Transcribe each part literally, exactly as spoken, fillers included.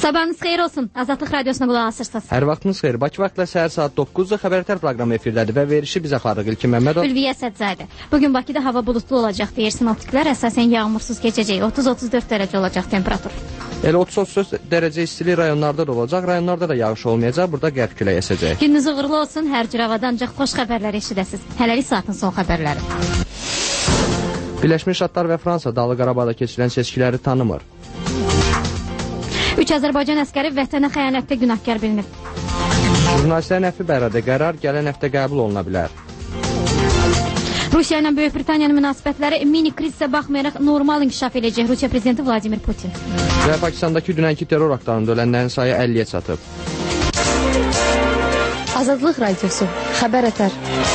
Sabahınız xeyir olsun. Azadlıq Radiosuna qulaq asırsınız. Hər vaxtınız xeyir. Bakı vaxtla səhər saat doqquzda Xəbərtər proqramı efirdədir və verişi biz aparırıq. İlkin Məmmədov. Ülviyə Sədzadə. Bugün Bakıda hava bulutlu olacaq deyir sinoptiklər. Əsasən yağmursuz keçəcək. otuz otuz dörd dərəcə olacaq temperatur. Elə otuz otuz dörd dərəcə istili rayonlarda da olacaq. Rayonlarda da yağış olmayacaq. Burada qərb küləyi əsəcək. Gününüz uğurlu olsun. Hər cür havadan ancaq xoş xəbərlər eşidəsiniz. Hələlik saatin son xəbərləri. Birləşmiş Ştatlar və Fransa Dağlıq Qarabağda keçirilən seçkiləri tanımır. Üç Azərbaycan əskəri vətənə xəyanətdə günahkar bilinib. Jurnalistlərin əfvi bərədə qərar gələn həftə qəbul oluna bilər. Rusiya ilə Böyük Britaniyanın münasibətləri mini krizsə baxmayaraq normal inkişaf edəcək Rusiya prezidenti Vladimir Putin. Və Pakistandakı dünənki terror aktlarında ölənlərin sayı əlliyə çatıb. Azadlıq Radiosu, Xəbərətər.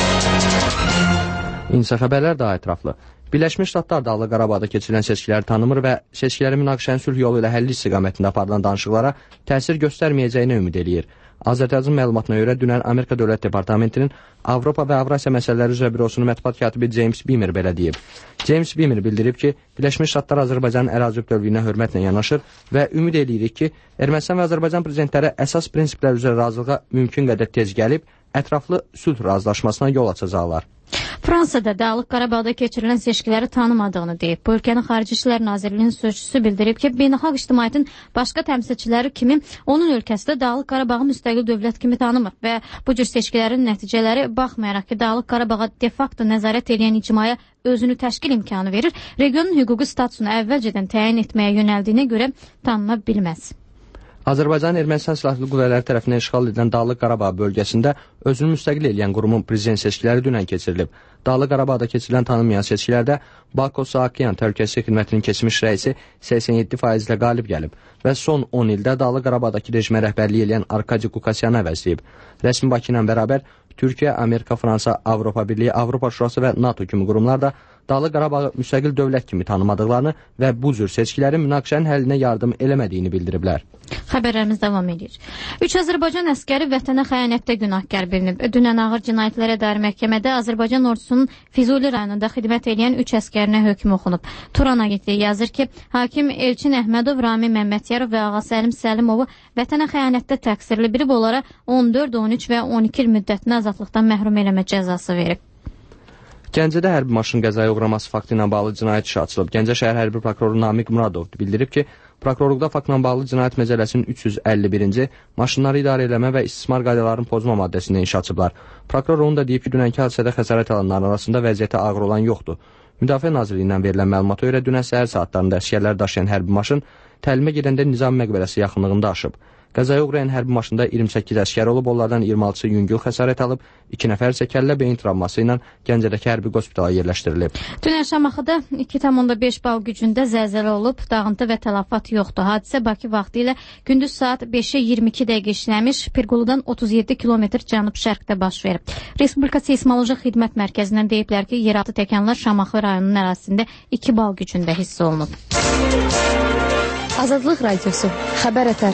İnsa xəbərlər daha ətraflı. Birləşmiş Ştatlar Dağlıq Qarabağda keçirilən seçkiləri tanımır və seçkilərin münaqişənin sülh yolu ilə həlli istiqamətində aparılan danışıqlara təsir göstərməyəcəyini ümid eləyir. Azərbaycan məlumatına görə dünən Amerika Dövlət Departamentinin Avropa və Avrasiya məsələləri üzrə bürosunun mətbuat katibi James Beamer belə deyib. James Beamer bildirib ki, Birləşmiş Ştatlar Azərbaycanın ərazi bütövlüyünə hörmətlə yanaşır və ümid eləyirik ki, Ermənistan və Azərbaycan prezidentləri əsas prinsiplər üzrə razılığa mümkün qədər tez gəlib, ətraflı sülh razılaşmasına yol açacaqlar. Fransada Dağlıq Qarabağda keçirilən seçkiləri tanımadığını deyib. Bu ölkənin Xarici İşlər Nazirliyinin sözçüsü bildirib ki, beynəlxalq ictimaiyyətin başqa təmsilçiləri kimi onun ölkəsində Dağlıq Qarabağı müstəqil dövlət kimi tanımır və bu cür seçkilərin nəticələri baxmayaraq ki, Dağlıq Qarabağa de facto nəzarət edən icmaya özünü təşkil imkanı verir, regionun hüquqi statusunu əvvəlcədən təyin etməyə yönəldiyinə görə tanına bilməz. Azərbaycan Ermənistan silahlı qüvvələri tərəfindən işğal edilən Dağlıq Qarabağ bölgəsində özünü müstəqil edən qurumun prezident seçkiləri dünən keçirilib. Dağlıq Qarabağda keçirilən tanınmayan seçkilərdə Bako Saakyan Təhlükəsizlik Xidmətinin keçmiş rəisi səksən yeddi faizlə qalib gəlib və son on ildə Dağlıq Qarabağdakı rejimə rəhbərlik edən Arkadi Qukasyanı əvəzləyib. Rəsmi Bakı ilə bərabər Türkiyə, Amerika, Fransa, Avropa Birliyi, Avropa Şurası və NATO kimi qurumlar da Dağlıq Qarabağı müstəqil dövlət kimi tanımadıqlarını və bu cür seçkilərin münaqişənin həllinə yardım eləmədiyini bildiriblər. Xəbərlərimiz davam edir. Üç Azərbaycan əskəri vətənə xəyanətdə günahkar bilinib. Dünən ağır cinayətlərə dair məhkəmədə Azərbaycan ordusunun Füzuli rayonunda xidmət edən üç əskərinə hökm oxunub. Turan agentliyi yazır ki, hakim Elçin Əhmədov, Rami Məmmədiyarov və Ağa Səlim Səlimovu vətənə xəyanətdə təqsirli bilib onlara on dörd, on üç və on iki il müddətinə azadlıqdan məhrum eləmə cəzası verib. Gəncədə hərbi maşın qəzaya uğraması faktı ilə bağlı cinayət işi açılıb. Gəncə şəhər hərbi prokuroru Namiq Muradov bildirib ki, prokurorluqda faktla bağlı cinayət məcəlləsinin üç yüz əlli birinci maşınları idarə eləmə və istismar qaydalarının pozma maddəsindən iş açıblar. Prokuror onu da deyib ki, dünənki hadisədə xəsarət alanların arasında vəziyyəti ağır olan yoxdur. Müdafiə Nazirliyindən verilən məlumata görə dünən səhər saatlarında əsgərlər daşıyan hərbi maşın təlimə gedəndə Nizam məqbərəsi yaxınlığında aşıb. Qəzaya uğrayan hərbi maşında iyirmi səkkiz əskər olub, onlardan iyirmi altısı yüngül xəsarət alıb, iki nəfər isə kəllə beyin travması ilə Gəncədəki hərbi hospitala yerləşdirilib. Dünən Şamaxıda iki tam onda beş bal gücündə zəlzələ olub, dağıntı və tələfat yoxdur. Hadisə Bakı vaxtı ilə gündüz saat beşə iyirmi iki dəqiqə işləmiş, Pirquludan otuz yeddi kilometr cənub-şərqdə baş verib. Respublika Seysmoloji Xidmət Mərkəzindən deyiblər ki, yeraltı təkanlar Şamaxı rayonunun ərazisində iki bal gücündə hiss olunub. Azadlıq Radiosu, Xəbərətər.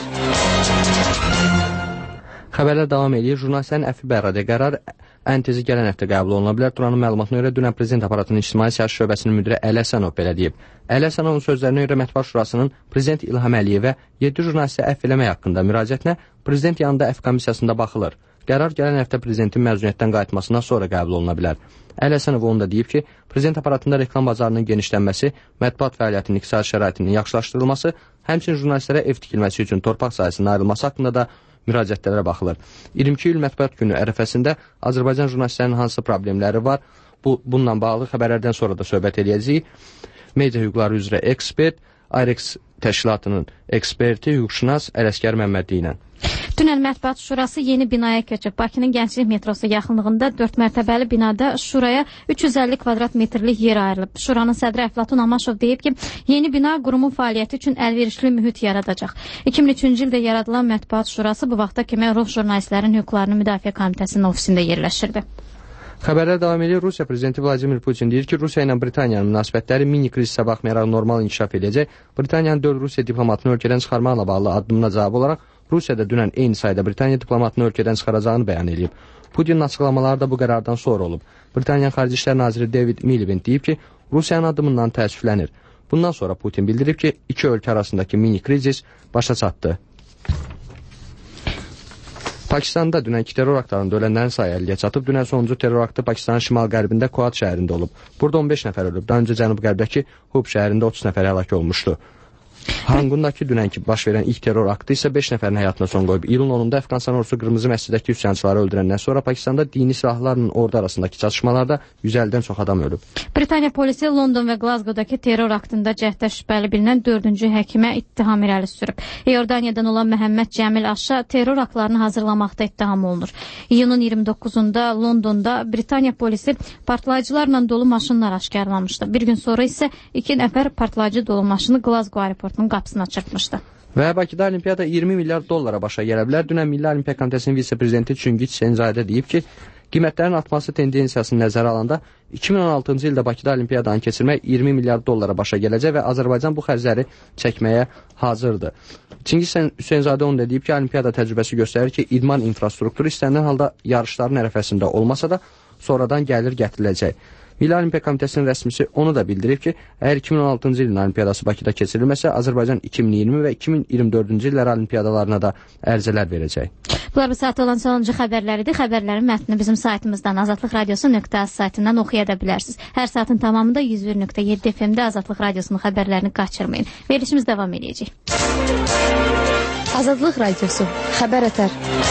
Xəbərlər davam edir. Jurnalistlərin əfvi bərradə qərar ən tezi gələn həftə qəbul oluna bilər. Turanın məlumatına görə dünən prezident aparatının ictimai siyasi şöbəsinin müdiri Əli Həsənov belə deyib. Əli Həsənovun sözlərinə görə Mətbuat Şurasının prezident İlham Əliyevə yeddi jurnalisti əfv eləmək haqqında müraciətinə prezident yanında əfv komissiyasında baxılır. Qərar gələn həftə prezidentin məzuniyyətdən qayıtmasından sonra qəbul oluna bilər. Əli Həsənov onu da deyib ki, prezident aparatında reklam bazarının genişlənməsi, mətbuat fəaliyyətinin iqtisadi şəraitinin yaxşılaşdırılması, həmçinin jurnalistlərə ev tikilməsi üçün torpaq sahəsinin ayrılması haqqında da müraciətlərə baxılır. iyirmi iki iyul mətbuat günü ərəfəsində Azərbaycan jurnalistlərinin hansı problemləri var? Bu, bununla bağlı xəbərlərdən sonra da söhbət edəcəyik. Media hüquqları üzrə ekspert, Ayrex təşkilatının eksperti, hüquqşünas Ələsgər Məmmədli ilə. Dünən Mətbuat Şurası yeni binaya köçüb. Bakının Gənclik metrosu yaxınlığında dörd mərtəbəli binada Şuraya üç yüz əlli kvadrat metrlik yer ayrılıb. Şuranın sədri Əflatun Amaşov deyib ki, yeni bina qurumun fəaliyyəti üçün əlverişli mühit yaradacaq. iki min üçüncü ildə yaradılan Mətbuat Şurası bu vaxta kimi Ruh jurnalistlərin hüquqlarını müdafiə komitəsinin ofisində yerləşirdi. Xəbərlər davam edir. Rusiya prezidenti Vladimir Putin deyir ki, Rusiya ilə Britaniyanın münasibətləri mini krizsə baxmayaraq normal inkişaf edəcək. Britaniyanın dörd Rusiya diplomatını ölkədən çıxarmaqla bağlı addımına cavab olaraq Rusiyada dünən eyni sayda Britaniya diplomatını ölkədən çıxaracağını bəyan edib. Putinin açıqlamaları da bu qərardan sonra olub. Britaniyanın Xarici İşlər Naziri David Miliband deyib ki, Rusiyanın addımından təəssüflənir. Bundan sonra Putin bildirib ki, iki ölkə arasındakı mini krizis başa çatdı. Pakistanda dünənki terror aktlarında ölənlərin sayı əlliyə çatıb. Dünən sonuncu terror aktı Pakistanın şimal-qərbində Kuat şəhərində olub. Burada on beş nəfər ölüb. Daha öncə cənub-qərbdəki Hub şəhərində otuz nəfər həlak olmuşdu. Hangundakı dünənki baş verən ilk terror aktı isə beş nəfərin həyatına son qoyub. İyulun onunda Əfqanistan ordusu Qırmızı məsciddəki üsyançıları öldürəndən sonra Pakistanda dini silahlarla ordu arasındakı çatışmalarda yüz əllidən çox adam ölüb. Britaniya polisi London və Glasgow-dakı terror aktında cəhddə şübhəli bilinən dördüncü həkimə ittiham irəli sürüb. Iordaniyadan olan Məhəmməd Cəmil Aşa terror aktlarını hazırlamaqda ittiham olunur. İyunun iyirmi doqquzunda Londonda Britaniya polisi partlayıcılarla dolu maşınlar aşkarlamışdı. Bir gün sonra isə iki nəfər partlayıcı dolu maşını Glasgow aeroportunun qapısına çırpmışdı. Və Bakıda Olimpiyada iyirmi milyard dollara başa gələ bilər. Dünən Milli Olimpiya Komitəsinin vitse-prezidenti Çüngiç Senzadə deyib ki, qiymətlərin artması tendensiyasını nəzərə alanda iki min on altıncı ildə Bakıda Olimpiyadanı keçirmək iyirmi milyard dollara başa gələcək və Azərbaycan bu xərcləri çəkməyə hazırdır. Çingiz Senzadə onu da deyib ki, Olimpiyada təcrübəsi göstərir ki, idman infrastrukturu istənilən halda yarışların ərəfəsində olmasa da sonradan gəlir gətiriləcək. Milli Olimpiya Komitəsinin rəsmisi onu da bildirib ki, əgər iki min on altıncı ilin Olimpiyadası Bakıda keçirilməsə, Azərbaycan iki min iyirmi və iki min iyirmi dördüncü illər Olimpiyadalarına da ərizələr verəcək. Bunlar bu saat olan sonuncu xəbərləridir. Xəbərlərin mətnini bizim saytımızdan azadlıq radiosu nöqtə az saytından oxuya da bilərsiniz. Hər saatın tamamında yüz bir nöqtə yeddi F M-də Azadlıq radiosunun xəbərlərini qaçırmayın. Verilişimiz davam edəcək. Azadlıq radiosu. Xəbər ətər.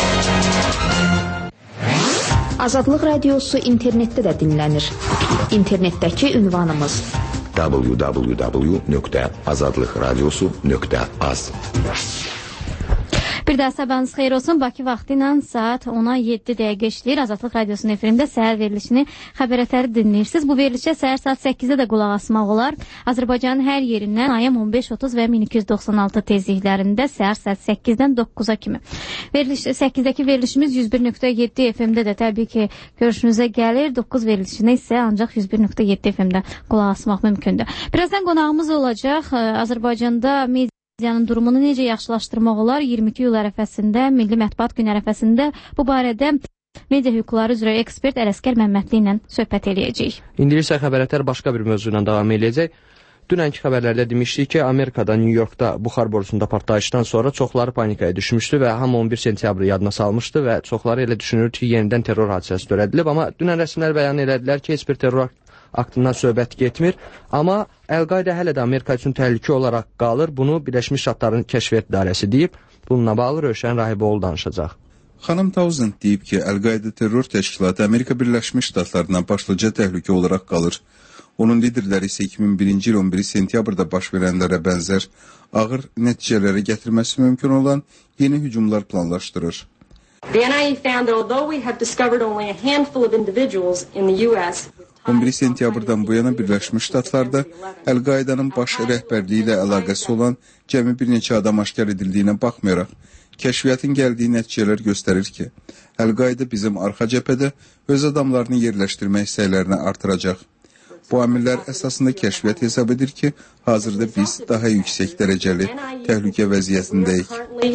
Azadlıq radiosu internetdə də dinlənir. İnternetdəki ünvanımız w w w nöqtə azadlıq radiosu nöqtə az. Bir daha sabahınız xeyir olsun. Bakı vaxtı ilə saat ona yeddi dəqiqə işləyir. Azadlıq radiosunun efirində səhər verilişini, xəbər ətəri dinləyirsiniz. Bu verilişə səhər saat səkkizdə də qulaq asmaq olar. Azərbaycanın hər yerindən A M on beş otuz və min iki yüz doxsan altı tezliklərində səhər saat səkkizdən doqquza kimi. Veriliş, səkkizdəki verilişimiz yüz bir nöqtə yeddi F M-də də təbii ki görüşünüzə gəlir. doqquz verilişinə isə ancaq yüz bir nöqtə yeddi F M-də qulaq asmaq mümkündür. Birazdan qonağımız olacaq. Azərbaycanda media Medianın durumunu necə yaxşılaşdırmaq olar? iyirmi iki iyul ərəfəsində, Milli Mətbuat Günü ərəfəsində bu barədə media hüquqları üzrə ekspert Ələsgər Məmmədli ilə söhbət eləyəcəyik. İndi isə xəbərətər başqa bir mövzu ilə davam eləyəcək. Dünənki xəbərlərdə demişdik ki, Amerikada, New Yorkda buxar borusunda partlayışdan sonra çoxları panikaya düşmüşdü və hamı on bir sentyabrı yadına salmışdı və çoxları elə düşünür ki, yenidən terror hadisəsi törədilib. Amma dünən rəsmilər bəyan elədilər ki, heç bir terror aktından söhbət getmir. Amma Əl-Qayda hələ də Amerika üçün təhlükə olaraq qalır. Bunu Birləşmiş Ştatların Kəşfiyyat İdarəsi deyib. Bununla bağlı Rövşən Rahiboğlu danışacaq. Xanım Townsend deyib ki, Əl-Qayda terror təşkilatı Amerika Birləşmiş Ştatlarına başlıca təhlükə olaraq qalır. Onun liderləri isə iki min birinci il on bir sentyabrda baş verənlərə bənzər ağır nəticələrə gətirməsi mümkün olan yeni hücumlar planlaşdırır. The N I A found that although we have discovered only a handful of individuals in the U S on bir sentyabrdan bu yana Birləşmiş Ştatlarda Əl-Qaydanın baş rəhbərliyi ilə əlaqəsi olan cəmi bir neçə adam aşkar edildiyinə baxmayaraq, kəşfiyyatın gəldiyi nəticələr göstərir ki, Əl-Qayda bizim arxa cəbhədə öz adamlarını yerləşdirmək səylərini artıracaq. Bu amillər əsasında kəşfiyyat hesab edir ki, hazırda biz daha yüksək dərəcəli təhlükə vəziyyətindəyik.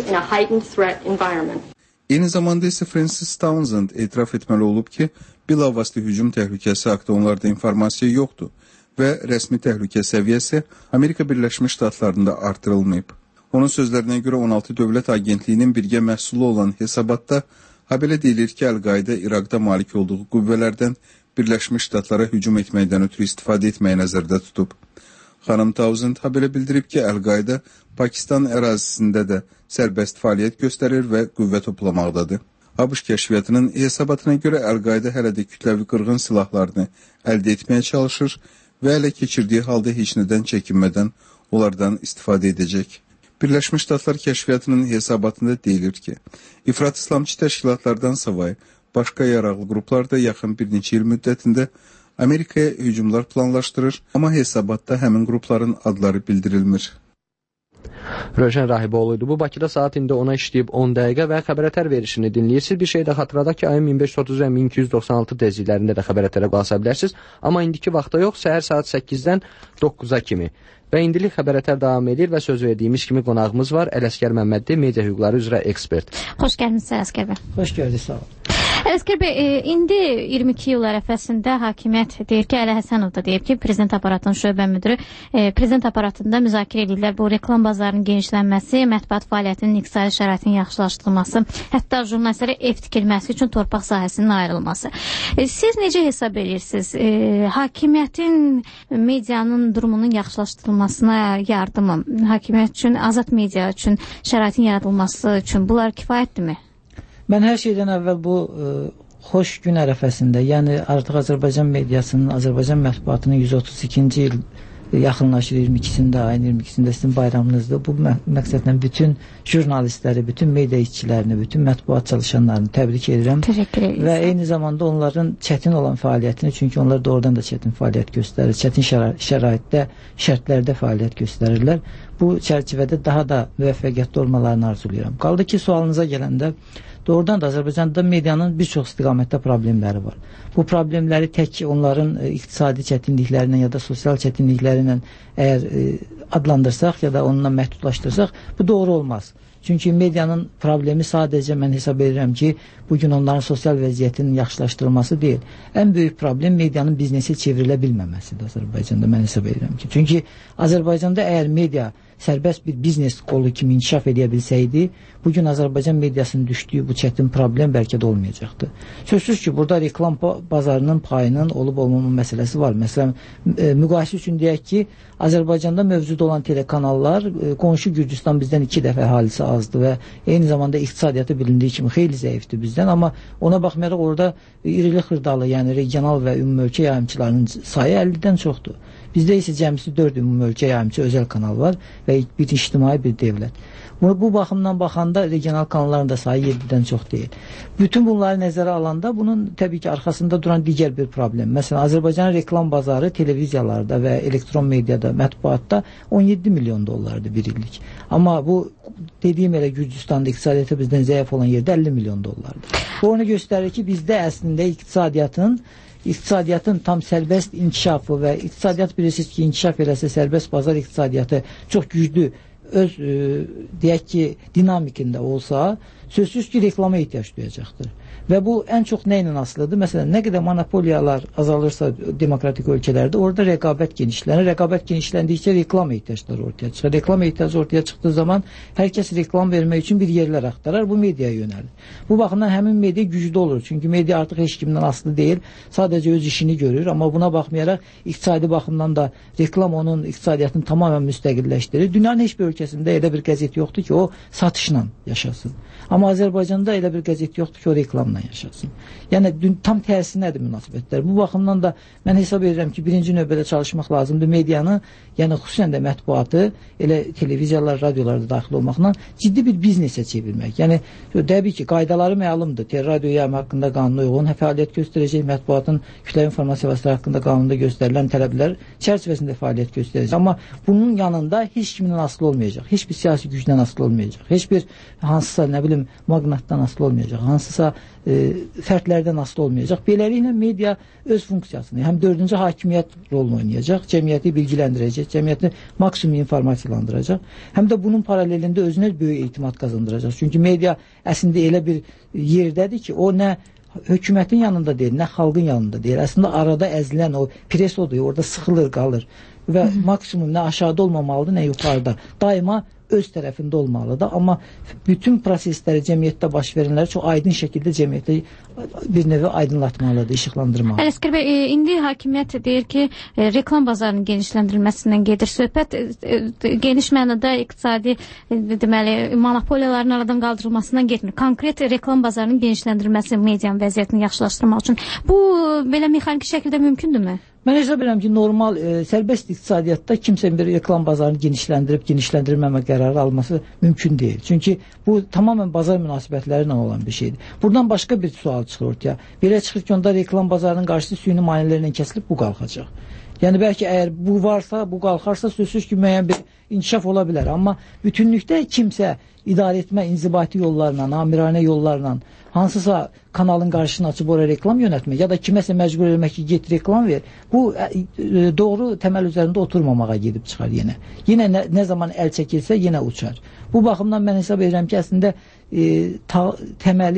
Eyni zamanda isə Francis Townsend etiraf etməli olub ki, bilavasitə hücum təhlükəsi haqqında onlarda informasiya yoxdur və rəsmi təhlükə səviyyəsi Amerika Birləşmiş Ştatlarında artırılmayıb. Onun sözlərinə görə on altı dövlət agentliyinin birgə məhsulu olan hesabatda habelə deyilir ki, Əl-Qayda İraqda malik olduğu qüvvələrdən Birləşmiş Ştatlara hücum etməkdən ötürü istifadə etməyi nəzərdə tutub. Xanım Townsend habelə bildirib ki, Əl-Qayda Pakistan ərazisində də sərbəst fəaliyyət göstərir və qüvvə toplamaqdadır. ABŞ kəşfiyyatının hesabatına görə Əl-Qayda hələ də kütləvi qırğın silahlarını əldə etməyə çalışır və ələ keçirdiyi halda heç nədən çəkinmədən onlardan istifadə edəcək. Birləşmiş Ştatlar kəşfiyyatının hesabatında deyilir ki, İfrat İslamçı təşkilatlardan savayı başqa yaraqlı qruplar da yaxın bir neçə il müddətində Amerikaya hücumlar planlaşdırır, amma hesabatda həmin qrupların adları bildirilmir. Rövşən Rahiboğlu'ydu. Bu Bakıda saat indi ona işləyib on dəqiqə və xəbərətər verişini dinləyirsiniz. Bir şey də xatırladaq ki, ayın min beş yüz otuz və min iki yüz doxsan altı tezliklərində də xəbərətərə qulaq asa bilərsiniz. Amma indiki vaxtda yox, səhər saat səkkizdən doqquza kimi. Və indilik xəbərətər davam edir və söz verdiyimiz kimi qonağımız var. Ələsgər Məmmədli, media hüquqları üzrə ekspert. Xoş gəlmisiniz Ələsgər bəy. Xoş gördük, sağ olun. Ələsgər bəy, e, indi iyirmi iki iyul ərəfəsində hakimiyyət deyir ki, Əli Həsənov da deyib ki, prezident aparatının şöbə müdürü e, prezident aparatında müzakirə edirlər bu reklam bazarının genişlənməsi, mətbuat fəaliyyətinin iqtisadi şəraitinin yaxşılaşdırılması, hətta jurnalistlərə ev tikilməsi üçün torpaq sahəsinin ayrılması. E, siz necə hesab edirsiniz? E, hakimiyyətin medianın durumunun yaxşılaşdırılmasına yardımı, hakimiyyət üçün, azad media üçün şəraitin yaradılması üçün bunlar kifayətdirmi? Mən hər şeydən əvvəl bu ə, xoş gün ərəfəsində, yəni artıq Azərbaycan mediasının, Azərbaycan mətbuatının yüz otuz ikinci il yaxınlaşır iyirmi ikisində, ayın iyirmi ikisində sizin bayramınızdır. Bu mə məqsədlə bütün jurnalistləri, bütün media işçilərini, bütün mətbuat çalışanlarını təbrik edirəm. Təşəkkür edirəm. Və eyni zamanda onların çətin olan fəaliyyətini, çünki onlar doğrudan da çətin fəaliyyət göstərir, çətin şəra şəraitdə, şərtlərdə fəaliyyət göstərirlər. Bu çərçivədə daha da müvəffəqiyyətli olmalarını arzulayıram. Qaldı ki, sualınıza gələndə, doğrudan da Azərbaycanda medianın bir çox istiqamətdə problemləri var. Bu problemləri tək onların e, iqtisadi çətinliklərindən ya da sosial çətinliklərindən əgər e, adlandırsaq ya da onunla məhdudlaşdırsaq, bu doğru olmaz. Çünki medianın problemi sadəcə mən hesab edirəm ki, bugün onların sosial vəziyyətinin yaxşılaşdırılması deyil. Ən böyük problem medianın biznesi çevrilə bilməməsidir Azərbaycanda, mən hesab edirəm ki. Çünki Azərbaycanda əgər media sərbəst bir biznes qolu kimi inkişaf edə bilsəydi, bugün Azərbaycan mediasının düşdüyü bu çətin problem bəlkə də olmayacaqdı. Sözsüz ki, burada reklam bazarının payının olub-olmama məsələsi var. Məsələn, e, müqayisə üçün deyək ki, Azərbaycanda mövcud olan telekanallar, e, qonşu Gürcüstan bizdən iki dəfə əhalisi azdır və eyni zamanda iqtisadiyyatı bilindiyi kimi xeyli zəifdir bizdən, amma ona baxmayaraq orada irili xırdalı, yəni regional və ümumölkə yayımçılarının sayı əllidən çoxdur. Bizdə isə cəmisi dörd ümumölkə yayımçı özəl kanal var və bir ictimai bir dövlət. Bu, bu baxımdan baxanda regional kanalların da sayı yeddidən çox deyil. Bütün bunları nəzərə alanda bunun təbii ki, arxasında duran digər bir problem. Məsələn, Azərbaycanın reklam bazarı televiziyalarda və elektron mediada, mətbuatda on yeddi milyon dollardır bir illik. Amma bu dediyim elə Gürcüstanda iqtisadiyyatı bizdən zəif olan yerdə əlli milyon dollardır. Bu onu göstərir ki, bizdə əslində iqtisadiyyatın İqtisadiyyatın tam sərbəst inkişafı və iqtisadiyyat bilirsiniz ki, inkişaf eləsə sərbəst bazar iqtisadiyyatı çox güclü öz e, deyək ki, dinamikində olsa, sözsüz ki, reklama ehtiyac duyacaqdır. Və bu ən çox nə ilə asılıdır? Məsələn, nə qədər monopoliyalar azalırsa demokratik ölkələrdə, orada rəqabət genişlənir. Rəqabət genişləndikcə reklam ehtiyacları ortaya çıxır. Reklam ehtiyacı ortaya çıxdığı zaman hər kəs reklam vermək üçün bir yerlər axtarar, bu mediaya yönəlir. Bu baxımdan həmin media güclü olur. Çünki media artıq heç kimdən asılı deyil, sadəcə öz işini görür. Amma buna baxmayaraq iqtisadi baxımdan da reklam onun iqtisadiyyatını tamamilə müstəqilləşdirir. Dünyanın heç bir ölkəsində elə bir qəzet yoxdur ki, o satışla yaşasın. Amma Azərbaycanda elə bir qəzet yoxdur ki, o reklamla yaşasın. Yəni tam tərsinədir münasibətlər. Bu baxımdan da mən hesab edirəm ki, birinci növbədə çalışmaq lazımdır medianı, yəni xüsusən də mətbuatı, elə televiziyalar, radiolarda daxil olmaqla ciddi bir biznesə çevirmək. Yəni təbii ki, qaydaları məlumdur. Radio yayımı haqqında qanuna uyğun fəaliyyət göstərəcək, mətbuatın kütləvi informasiya vasitələri haqqında qanunda göstərilən tələblər çərçivəsində fəaliyyət göstərəcək. Amma bunun yanında heç kimin asılı olmayacaq. Heç bir siyasi gücdən asılı olmayacaq. Heç bir hansısa, nə bilim, maqnatdan asılı olmayacaq. Hansısa e, fərdlərdən asılı olmayacaq. Beləliklə media öz funksiyasını, həm dördüncü hakimiyyət rolunu oynayacaq, cəmiyyəti bilgiləndirəcək, cəmiyyəti maksimum informasiyalandıracaq, həm də bunun paralelində özünə böyük etimad qazandıracaq. Çünki media əslində elə bir yerdədir ki, o nə hökumətin yanında deyil, nə xalqın yanında deyil. Əslində arada əzilən o pres odur, orada sıxılır, qalır və Hı -hı. maksimum nə aşağıda olmamalıdır, nə yuxarıda. Daima öz tərəfində olmalıdır. Amma bütün prosesləri cəmiyyətdə baş verənləri çox aydın şəkildə cəmiyyətə bir növü aydınlatmalıdır, işıqlandırmalıdır. Ələsgər bəy, e, indi hakimiyyət deyir ki, e, reklam bazarının genişləndirilməsindən gedir söhbət. E, e, geniş mənada iqtisadi e, deməli, monopoliyaların aradan qaldırılmasından getmir. Konkret reklam bazarının genişləndirilməsi medianın vəziyyətini yaxşılaşdırmaq üçün bu belə mexaniki şəkildə mümkündürmü? Mən hesab edirəm ki, normal, e, sərbəst iqtisadiyyatda kimsə bir reklam bazarını genişləndirib, genişləndirməmə qərarı alması mümkün deyil. Çünki bu tamamən bazar münasibətləri ilə olan bir şeydir. Buradan başqa bir sual çıxır ortaya. Belə çıxır ki, onda reklam bazarının qarşısı süni maneələrlə kəsilib bu qalxacaq. Yəni bəlkə əgər bu varsa, bu qalxarsa sözsüz ki, müəyyən bir inkişaf ola bilər. Amma bütünlükdə kimsə idarə etmə inzibati yollarla, amiranə yollarla hansısa kanalın qarşısını açıb oraya reklam yönətmək ya da kiməsə məcbur etmək ki, get reklam ver, bu e, doğru təməl üzərində oturmamağa gedib çıxar yenə. Yenə nə, nə zaman əl çəkilsə yenə uçar. Bu baxımdan mən hesab edirəm ki, əslində e, ta, təməli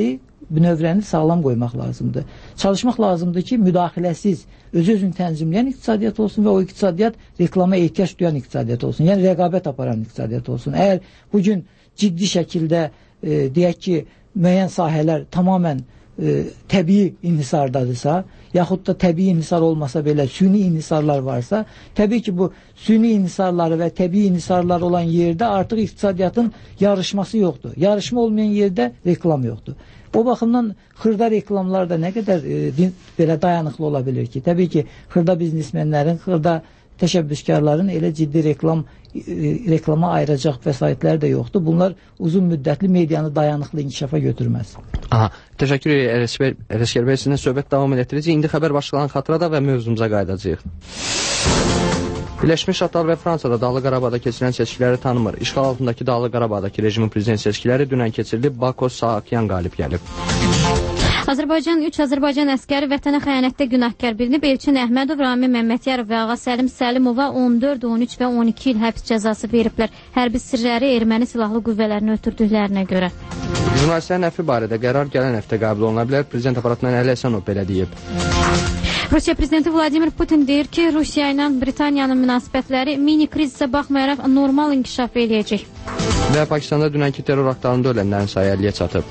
bünövrəni sağlam qoymaq lazımdır. Çalışmaq lazımdır ki, müdaxiləsiz, öz-özünü tənzimləyən iqtisadiyyat olsun və o iqtisadiyyat reklama ehtiyac duyan iqtisadiyyat olsun. Yəni rəqabət aparan iqtisadiyyat olsun. Əgər bugün ciddi şəkildə e, deyək ki, müəyyən sahələr tamamən e, təbii inhisardadırsa, yaxud da təbii inhisar olmasa belə süni inhisarlar varsa, təbii ki, bu süni inhisarları və təbii inhisarlar olan yerdə artıq iqtisadiyyatın yarışması yoxdur. Yarışma olmayan yerdə reklam yoxdur. O baxımdan xırda reklamlar da nə qədər e, belə dayanıqlı ola bilir ki, təbii ki, xırda biznesmenlərin, xırda təşəbbüskarların elə ciddi reklam e, reklama ayıracaq vəsaitlər də yoxdur. Bunlar uzun müddətli medianı dayanıqlı inkişafa götürməz. Aha, təşəkkür edirəm. Ələsgər bəy, sizinlə söhbət davam etdirəcəyik. İndi xəbər başlıqlarını xatırladaq və mövzumuza qayıdacağıq. Birləşmiş Ştatlar və Fransada Dağlıq Qarabağda keçirilən seçkiləri tanımır. İşğal altındakı Dağlıq Qarabağdakı rejimin prezident seçkiləri dünən keçirilib, Bako Saakyan qalib gəlib. Azərbaycan üç Azərbaycan əskəri vətənə xəyanətdə günahkar bilinib. Elçin Əhmədov, Rami Məmmədiyarov və Ağa Səlim Səlimova on dörd, on üç və on iki il həbs cəzası veriblər. Hərbi sirləri erməni silahlı qüvvələrini ötürdüklərinə görə. Jurnalistlərin əfi barədə qərar gələn həftə qəbul oluna bilər. Prezident aparatından Əli Həsənov belə deyib. Rusiya prezidenti Vladimir Putin deyir ki, Rusiya ilə Britaniyanın münasibətləri mini krizsə baxmayaraq normal inkişaf eləyəcək. Və Pakistanda dünənki terror aktlarında ölənlərin sayı əlliyə çatıb.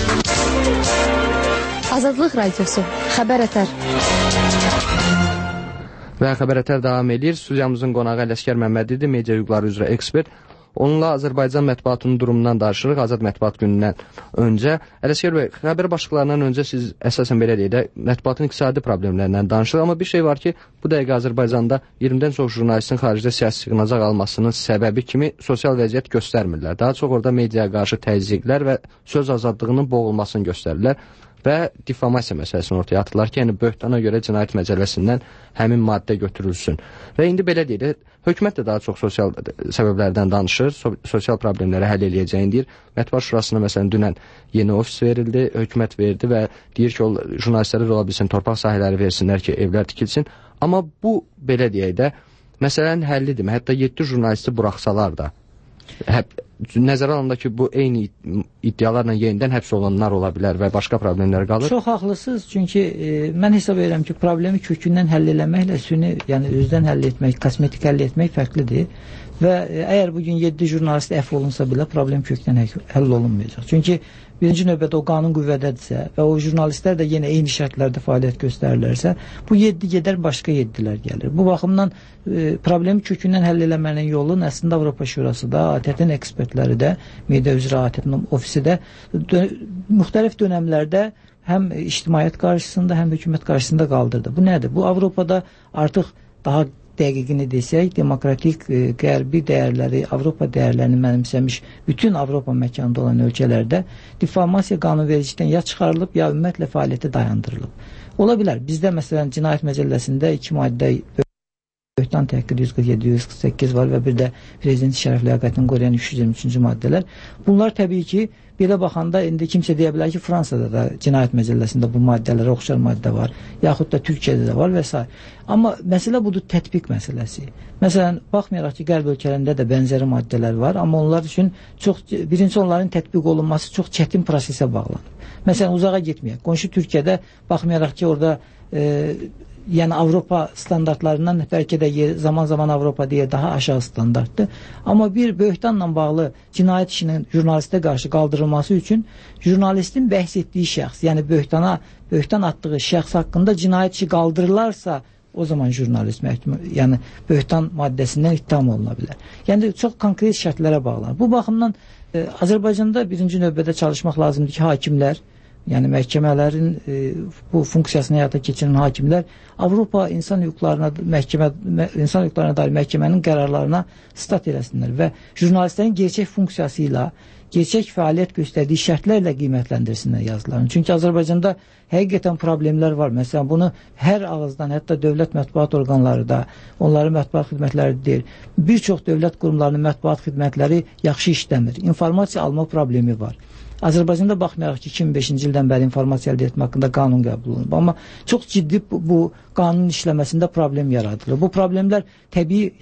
Azadlıq Radiosu, Xəbər Ətər. Və Xəbər Ətər davam edir. Studiyamızın qonağı Ələsgər Məmmədidir, media hüquqları üzrə ekspert. Onunla Azərbaycan mətbuatının durumundan danışırıq, Azad Mətbuat günündən öncə. Ələsgər bəy, xəbər başlıqlarından öncə siz əsasən belə deyək də, mətbuatın iqtisadi problemlərindən danışırıq. Amma bir şey var ki, bu dəqiqə Azərbaycanda iyirmidən çox jurnalistin xaricdə siyasi sığınacaq almasının səbəbi kimi sosial vəziyyət göstərmirlər. Daha çox orada mediaya qarşı təzyiqlər və söz azadlığının boğulmasını göstərirlər. Və difamasiya məsələsini ortaya atırlar ki, yəni böhtana görə cinayət məcəlləsindən həmin maddə götürülsün. Və indi belə deyir, hökumət də daha çox sosial səbəblərdən danışır, so sosial problemləri həll eləyəcəyini deyir. Mətbuat Şurasına məsələn dünən yeni ofis verildi, hökumət verdi və deyir ki, o jurnalistlərə ola bilsin, torpaq sahələri versinlər ki, evlər tikilsin. Amma bu, belə deyək də, məsələnin həllidirmi? Hətta yeddi jurnalisti buraxsalar da, həb nəzərə alanda ki, bu eyni iddialarla yenidən həbs olunanlar ola bilər və başqa problemlər qalır. Çox haqlısınız, çünki e, mən hesab edirəm ki, problemi kökündən həll eləməklə süni, yəni özdən həll etmək, kosmetik həll etmək fərqlidir. Və e, əgər bugün yeddi jurnalist əfv olunsa belə problem kökdən həll olunmayacaq. Çünki birinci növbədə o qanun qüvvədədirsə və o jurnalistlər də yenə eyni şərtlərdə fəaliyyət göstərirlərsə, bu yeddi gedər, başqa yeddilər gəlir. Bu baxımdan e, problemi kökündən həll eləmənin yolu əslində Avropa Şurası da, A T T-nin ekspertləri də, media üzrə A T T-nin ofisi də dö müxtəlif dönəmlərdə həm ictimaiyyət qarşısında, həm hökumət qarşısında qaldırdı. Bu nədir? Bu Avropada artıq daha dəqiqini desək, demokratik e, qərbi dəyərləri, Avropa dəyərlərini mənimsəmiş bütün Avropa məkanında olan ölkələrdə difamasiya qanunvericilikdən ya çıxarılıb, ya ümumiyyətlə fəaliyyəti dayandırılıb. Ola bilər, bizdə məsələn cinayət məcəlləsində iki maddə böhtan təhqir yüz qırx yeddi yüz qırx səkkiz var və bir də prezident şərəf liaqətini qoruyan üç yüz iyirmi üçüncü maddələr. Bunlar təbii ki, belə baxanda indi kimsə deyə bilər ki, Fransada da cinayət məcəlləsində bu maddələrə oxşar maddə var, yaxud da Türkiyədə də var və s. Amma məsələ budur, tətbiq məsələsi. Məsələn, baxmayaraq ki, qərb ölkələrində də bənzəri maddələr var, amma onlar üçün çox, birinci onların tətbiq olunması çox çətin prosesə bağlanır. Məsələn, uzağa getməyək. Qonşu Türkiyədə baxmayaraq ki, orada e, yəni Avropa standartlarından bəlkə də zaman-zaman Avropa deyə daha aşağı standartdır. Amma bir böhtanla bağlı cinayət işinin jurnalistə qarşı qaldırılması üçün jurnalistin bəhs etdiyi şəxs, yəni böhtana, böhtan atdığı şəxs haqqında cinayət işi qaldırılarsa, o zaman jurnalist məhkum, yəni böhtan maddəsindən ittiham oluna bilər. Yəni çox konkret şərtlərə bağlanır. Bu baxımdan e, Azərbaycanda birinci növbədə çalışmaq lazımdır ki, hakimlər, yəni məhkəmələrin e, bu funksiyasını həyata keçiren hakimlər Avropa insan hüquqlarına məhkəmə insan hüquqlarına dair məhkəmənin qərarlarına stat eləsinlər və jurnalistlərin gerçək funksiyası ilə, gerçək fəaliyyət göstərdiyi şərtlərlə qiymətləndirsinlər yazılarını. Çünki Azərbaycanda həqiqətən problemlər var. Məsələn, bunu hər ağızdan, hətta dövlət mətbuat orqanları da, onların mətbuat xidmətləri deyir. Bir çox dövlət qurumlarının mətbuat xidmətləri yaxşı işləmir. İnformasiya alma problemi var. Azərbaycanda baxmayaraq ki, iki min beşinci ildən bəri informasiya əldə etmə haqqında qanun qəbul olunub. Amma çox ciddi bu, bu qanunun işləməsində problem yaradılır. Bu problemlər təbii, yəni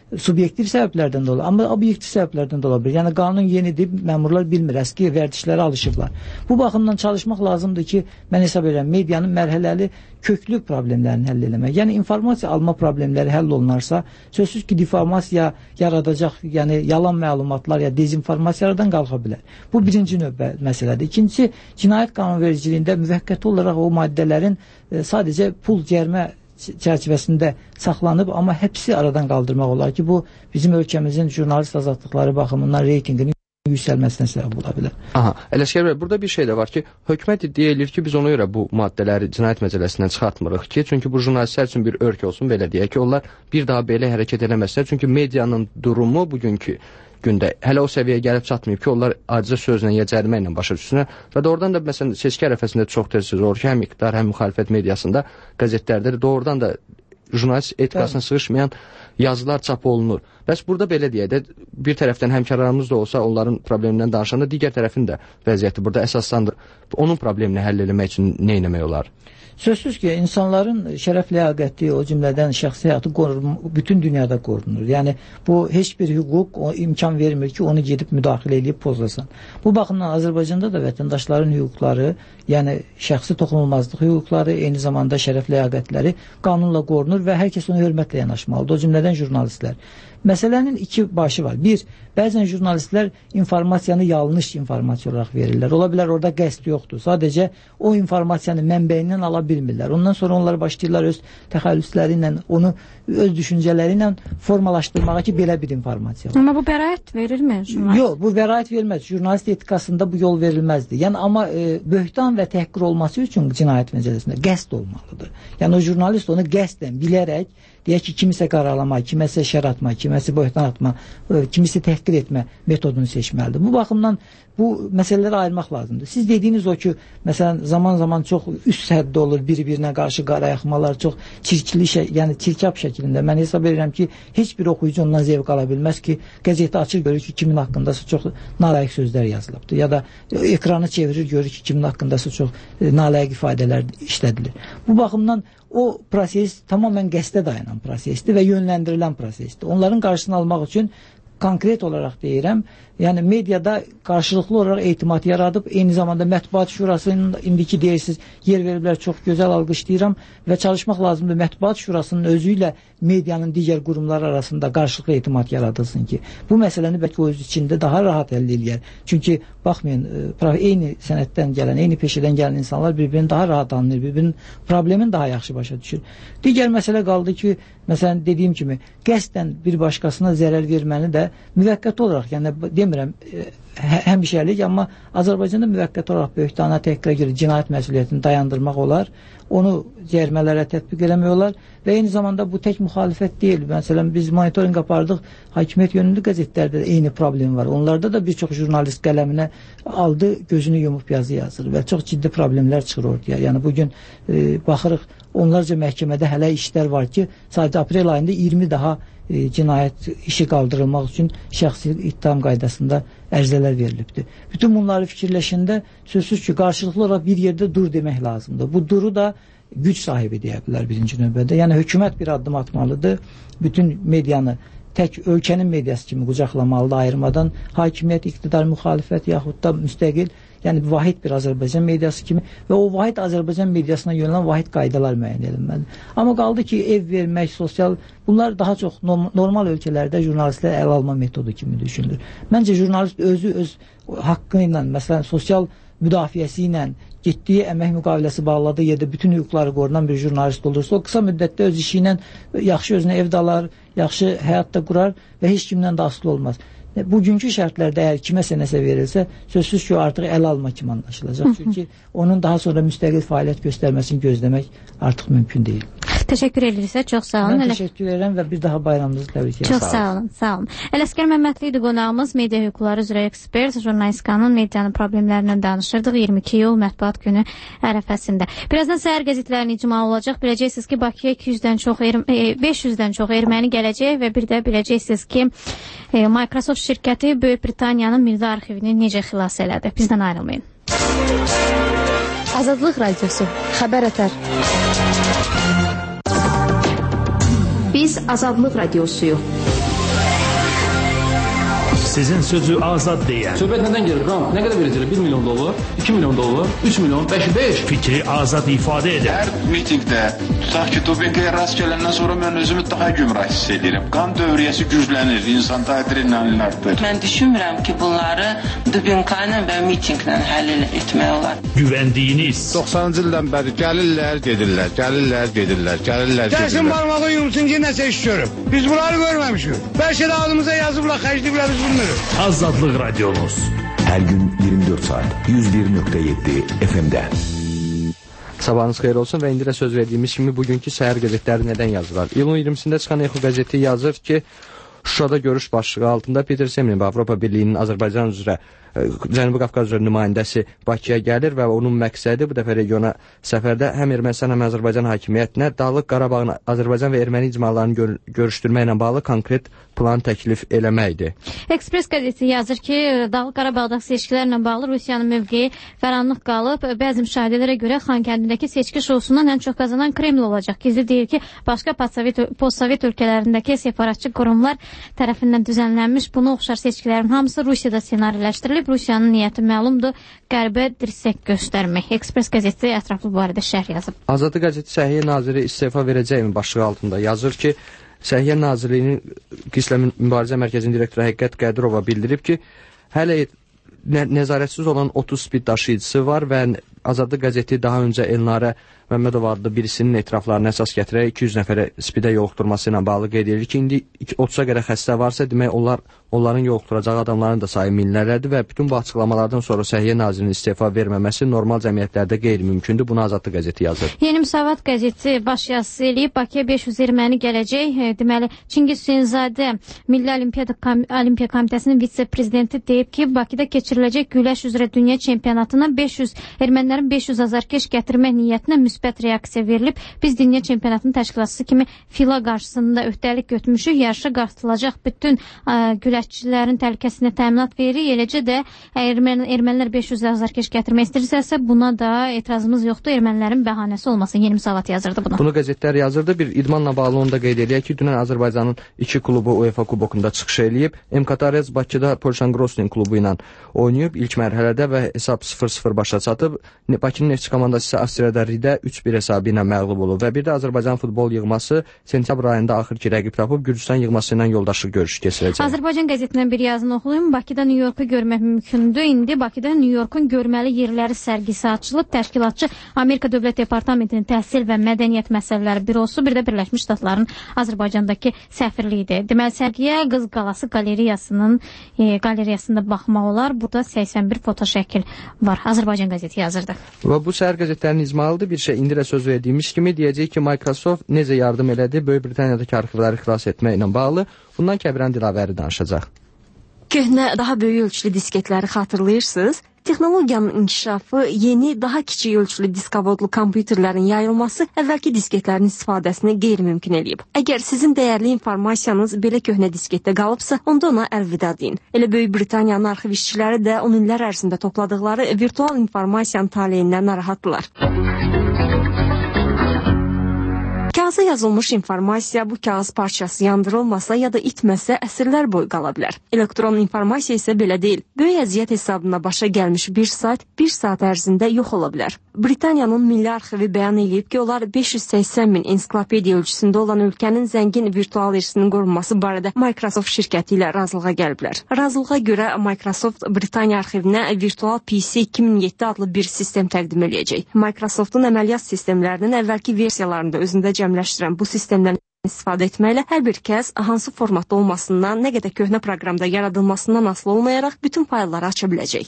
subyektiv səbəblərdən də ola, amma obyektiv səbəblərdən də ola bilər. Yəni qanun yenidir, məmurlar bilmir, əski vərdişlərə alışıblar. Bu baxımdan çalışmaq lazımdır ki, mən hesab edirəm, medianın mərhələli köklü problemlərini həll eləmək. Yəni informasiya alma problemləri həll olunarsa, sözsüz ki, deformasiya yaradacaq, yəni yalan məlumatlar ya dezinformasiyalardan qalxa bilər. Bu birinci növbə məsələdir. İkincisi, cinayət qanunvericiliyində müvəqqəti olaraq o maddələrin e, sadəcə pul cərimə çərçivəsində saxlanıb, amma hepsi aradan qaldırmaq olar ki, bu bizim ölkəmizin jurnalist azadlıqları baxımından reytinginin yüksəlməsinə səbəb ola bilər. Aha, Ələsgər bəy, burada bir şey də var ki, hökumət iddia edir ki, biz ona görə bu maddələri cinayət məcəlləsindən çıxartmırıq ki, çünki bu jurnalistlər üçün bir örk olsun, belə deyək ki, onlar bir daha belə hərəkət eləməsinlər, çünki medianın durumu bugünkü gündə hələ o səviyyəyə gəlib çatmayıb ki, onlar acı sözlə ya cərimə ilə başa düşsünlər və doğrudan da məsələn seçki ərəfəsində çox tez söz olur ki, həm iqtidar, həm müxalifət mediasında, qəzetlərdə doğrudan da jurnalist etikasına sığışmayan yazılar çap olunur. Bəs burada belə deyək də, bir tərəfdən həmkarlarımız da olsa onların problemindən danışanda digər tərəfin də vəziyyəti burada əsaslandır. Onun problemini həll etmək üçün nə etmək olar? Sözsüz ki, insanların şərəf ləyaqəti, o cümlədən şəxsi həyatı qorunur, bütün dünyada qorunur. Yəni, bu heç bir hüquq o imkan vermir ki, onu gedib müdaxilə edib pozlasın. Bu baxımdan Azərbaycanda da vətəndaşların hüquqları, yəni şəxsi toxunulmazlıq hüquqları, eyni zamanda şərəf ləyaqətləri qanunla qorunur və hər kəs ona hörmətlə yanaşmalıdır, o cümlədən jurnalistlər. Məsələnin iki başı var. Bir, bəzən jurnalistlər informasiyanı yanlış informasiya olaraq verirlər. Ola bilər orada qəsd yoxdur. Sadəcə o informasiyanı mənbəyindən ala bilmirlər. Ondan sonra onlar başlayırlar öz təxəllüsləri ilə, onu öz düşüncələri ilə formalaşdırmağa ki, belə bir informasiya var. Amma bu bəraət verilmir jurnalist. Yox, bu bəraət verilməz. Jurnalist etikasında bu yol verilməzdir. Yəni, amma e, böhtan və təhqir olması üçün cinayət məcəlləsində qəsd olmalıdır. Yəni, o jurnalist onu qəsdən, bilərək, deyək ki, kimisə qaralama, kiməsə şər atma, kiməsə böhtan atma, kimisə təhqir etmə metodunu seçməlidir. Bu baxımdan bu məsələləri ayırmaq lazımdır. Siz dediyiniz o ki, məsələn, zaman-zaman çox üst həddə olur, bir-birinə qarşı qara yaxmalar, çox çirkli, şey, yəni çirkab şəklində. Mən hesab edirəm ki, heç bir oxuyucu ondan zevq ala bilməz ki, qəzeti açır, görür ki, kimin haqqındası çox nalayiq sözlər yazılıbdır. Ya da ekranı çevirir, görür ki, kimin haqqındası çox nalayiq ifadələr işlədilir. Bu baxımdan o proses tamamən qəsdə dayanan prosesdir və yönləndirilən prosesdir. Onların qarşısını almaq üçün konkret olaraq deyirəm, yəni mediada qarşılıqlı olaraq etimad yaradıb, eyni zamanda Mətbuat Şurasının indiki deyirsiniz, yer veriblər, çox gözəl alqışlayıram və çalışmaq lazımdır Mətbuat Şurasının özü ilə medianın digər qurumlar arasında qarşılıqlı etimad yaradılsın ki, bu məsələni bəlkə o öz içində daha rahat əldə eləyər. Çünki baxmayın, eyni sənətdən gələn, eyni peşədən gələn insanlar bir-birini daha rahat anlayır, bir-birinin problemini daha yaxşı başa düşür. Digər məsələ qaldı ki, məsələn, dediyim kimi, qəsdən bir başqasına zərər verməni də müvəqqəti olaraq, yəni demirəm, həmişəlik, amma Azərbaycanda müvəqqəti olaraq böhtana təhqirə görə cinayət məsuliyyətini dayandırmaq olar, onu cərimələrə tətbiq eləmək olar və eyni zamanda bu tək müxalifət deyil. Məsələn, biz monitorinq apardıq, hakimiyyət yönümlü qəzetlərdə eyni problem var. Onlarda da bir çox jurnalist qələminə aldı, gözünü yumub yazı yazır və çox ciddi problemlər çıxır ortaya. Yəni, bugün e, baxırıq, onlarca məhkəmədə hələ işlər var ki, sadəcə aprel ayında iyirmi daha e, cinayət işi qaldırılmaq üçün şəxsi ittiham qaydasında ərizələr verilibdir. Bütün bunları fikirləşəndə sözsüz ki, qarşılıqlı olaraq bir yerdə dur demək lazımdır. Bu duru da güc sahibi deyə bilər birinci növbədə. Yəni, hökumət bir addım atmalıdır, bütün medianı tək ölkənin mediası kimi qucaqlamalıdır, ayırmadan hakimiyyət, iqtidar, müxalifət yaxud da müstəqil, yəni vahid bir Azərbaycan mediası kimi və o vahid Azərbaycan mediasına yönələn vahid qaydalar müəyyən edilməlidir. Amma qaldı ki, ev vermək, sosial, bunlar daha çox normal ölkələrdə jurnalistlər əl alma metodu kimi düşünülür. Məncə, jurnalist özü öz haqqı ilə, məsələn, sosial müdafiəsi ilə, getdiyi əmək müqaviləsi bağladığı yerdə bütün hüquqları qorunan bir jurnalist olursa, o qısa müddətdə öz işi ilə yaxşı özünə ev dalar, yaxşı həyat da qurar və heç kimdən də asılı olmaz. Bugünkü şərtlərdə əgər kiməsə nəsə verilsə, sözsüz ki, artıq əl alma kimi anlaşılacaq. Çünki onun daha sonra müstəqil fəaliyyət göstərməsini gözləmək artıq mümkün deyil. Təşəkkür edirik, çox sağ olun. Mən təşəkkür edirəm və bir daha bayramınızı təbrik edirəm. Çox sağ olun, sağ olun. Ələsgər Məmmədli idi qonağımız, media hüquqları üzrə ekspert, jurnalistikanın medianın problemlərindən danışırdıq iyirmi iki iyul Mətbuat günü ərəfəsində. Birazdan səhər qəzetlərinin icma olacaq. Biləcəksiniz ki, Bakıya iki yüzdən çox, beş yüzdən çox erməni gələcək və bir də biləcəksiniz ki, Microsoft şirkəti Böyük Britaniyanın milli arxivini necə xilas elədi. Bizdən ayrılmayın. Azadlıq Radiosu, xəbər ətər. Biz Azadlıq Radiosuyuq. Sizin sözü azad deyən. Söhbət nədən gelir? Ram, nə qədər verəcəklər? bir milyon dollar, iki milyon dollar, üç milyon, beş, beş. Fikri azad ifadə edən. Hər mitingdə, tutaq ki, dopinqaya rast gələndən sonra mən özümü daha gümrah hiss edirəm. Qan dövriyyəsi güclənir, insanda adrenalin artır. Mən düşünmürəm ki, bunları dopinqayla və mitinglə həll etmək olar. Güvəndiyiniz. doxsanıncı ildən bəri gəlirlər, gedirlər, gəlirlər, gedirlər, gəlirlər, gedirlər. Gəlsin barmağı yumsun ki, nəsə işliyorum. Biz bunları görməmişik. Bəlkə də adımıza yazıblar, xərcliyiblər, biz bilmirik. Azadlıq Radyonuz. Hər gün iyirmi dörd saat yüz bir nöqtə yeddi F M-də. Sabahınız xeyir olsun və indi də söz verdiyimiz kimi bugünkü səhər qəzetləri nədən yazırlar? İyulun iyirmisində çıxan Echo qəzeti yazır ki, Şuşada görüş başlığı altında Peter Semlin Avropa Birliyinin Azərbaycan üzrə Cənubi Qafqaz üzrə nümayəndəsi Bakıya gəlir və onun məqsədi bu dəfə regiona səfərdə həm Ermənistan, həm Azərbaycan hakimiyyətinə Dağlıq Qarabağın Azərbaycan və erməni icmalarını gör görüşdürməklə bağlı konkret plan təklif eləməkdir. Ekspres qəzeti yazır ki, Dağlıq Qarabağda seçkilərlə bağlı Rusiyanın mövqeyi qaranlıq qalıb. Bəzi müşahidələrə görə Xankəndindəki seçki şousundan ən çox qazanan Kreml olacaq. Gizli deyir ki, başqa postsovet ölkələrindəki separatçı qurumlar tərəfindən düzənlənmiş buna oxşar seçkilərin hamısı Rusiyada ssenariləşdirilib. Rusiyanın niyyəti məlumdur, qərbə dirsək göstərmək. Ekspres qəzeti ətraflı bu barədə şərh yazıb. Azadlıq qəzeti Səhiyyə Naziri istefa verəcəkmi başlığı altında yazır ki, Səhiyyə Nazirliyinin Qislə Mübarizə Mərkəzinin direktoru Həqiqət Qədirova bildirib ki, hələ nə nəzarətsiz olan otuz spid daşıyıcısı var və Azadlıq qəzeti daha öncə Elnarə Məmmədov adlı birisinin etiraflarına əsas gətirərək iki yüz nəfərə spidə yoluxdurması ilə bağlı qeyd edir ki, indi otuza qədər xəstə varsa, demək onlar onların yoluxduracağı adamların da sayı minlərlədir və bütün bu açıqlamalardan sonra Səhiyyə Nazirinin istefa verməməsi normal cəmiyyətlərdə qeyri-mümkündür. Bunu Azadlıq qəzeti yazır. Yeni Müsavat qəzeti baş yazısı eləyib, Bakıya beş yüz erməni gələcək. Deməli, Çingiz Hüseynzadə Milli Olimpiya Olimpiya Komitəsinin vitse-prezidenti deyib ki, Bakıda keçiriləcək güləş üzrə dünya çempionatına beş yüz ermənilərin beş yüz azarkeş gətirmək niyyətinə müsbət reaksiya verilib. Biz dünya çempionatının təşkilatçısı kimi fila qarşısında öhdəlik götürmüşük. Yarışa qatılacaq bütün ə, güləşçilərin təhlükəsinə təminat veririk. Eləcə də erməni, ermənilər beş yüz azarkeş gətirmək istəyirsə, buna da etirazımız yoxdur. Ermənilərin bəhanəsi olmasın. Yeni Müsavat yazırdı bunu. Bunu qəzetlər yazırdı. Bir idmanla bağlı onu da qeyd edək ki, dünən Azərbaycanın iki klubu UEFA kubokunda çıxış eləyib. M K T R S Bakıda Polşan Grosnin klubu ilə oynayıb ilk mərhələdə və hesab sıfır sıfır başa çatıb. Bakının Neftçi komandası isə Avstriyada Ridə üç bir hesabı ilə məğlub olub və bir də Azərbaycan futbol yığması sentyabr ayında axırki rəqib tapıb Gürcüstan yığması ilə yoldaşlıq görüşü keçirəcək. Azərbaycan qəzetindən bir yazını oxuyum. Bakıda New Yorku görmək mümkündür. İndi Bakıda New Yorkun görməli yerləri sərgisi açılıb. Təşkilatçı Amerika Dövlət Departamentinin Təhsil və Mədəniyyət Məsələləri Bürosu, bir də Birləşmiş Ştatların Azərbaycandakı səfirliyidir. Deməli, sərgiyə Qız Qalası qalereyasının e, qalereyasında baxmaq olar. Burada səksən bir foto şəkil var. Azərbaycan qəzeti yazırdı. Və bu səhər qəzetlərinin icmalıdır. Bir şey indi də söz verdiyimiz kimi deyəcək ki, Microsoft necə yardım elədi Böyük Britaniyadakı arxivləri xilas etməklə bağlı. Bundan Kəbirən Dilavəri danışacaq. Köhnə, daha böyük ölçülü disketləri xatırlayırsınız? Texnologiyanın inkişafı, yeni, daha kiçik ölçülü diskavodlu kompüterlərin yayılması əvvəlki disketlərin istifadəsini qeyri-mümkün eləyib. Əgər sizin dəyərli informasiyanız belə köhnə disketdə qalıbsa, onda ona əlvida deyin. Elə Böyük Britaniyanın arxiv işçiləri də on illər ərzində topladıqları virtual informasiyanın taleyindən narahatdılar. Kağıza yazılmış informasiya bu kağız parçası yandırılmasa ya da itməsə əsrlər boyu qala bilər. Elektron informasiya isə belə deyil. Böyük əziyyət hesabına başa gəlmiş bir sayt bir saat ərzində yox ola bilər. Britaniyanın Milli Arxivi bəyan edib ki, onlar beş yüz səksən min ensiklopediya ölçüsündə olan ölkənin zəngin virtual irsinin qorunması barədə Microsoft şirkəti ilə razılığa gəliblər. Razılığa görə Microsoft Britaniya arxivinə virtual P C iki min yeddi adlı bir sistem təqdim edəcək. Microsoftun əməliyyat sistemlərinin əvvəlki versiyalarında özündə cəmləşdirən bu sistemdən istifadə etməklə hər bir kəs hansı formatda olmasından, nə qədər köhnə proqramda yaradılmasından asılı olmayaraq bütün faylları aça biləcək.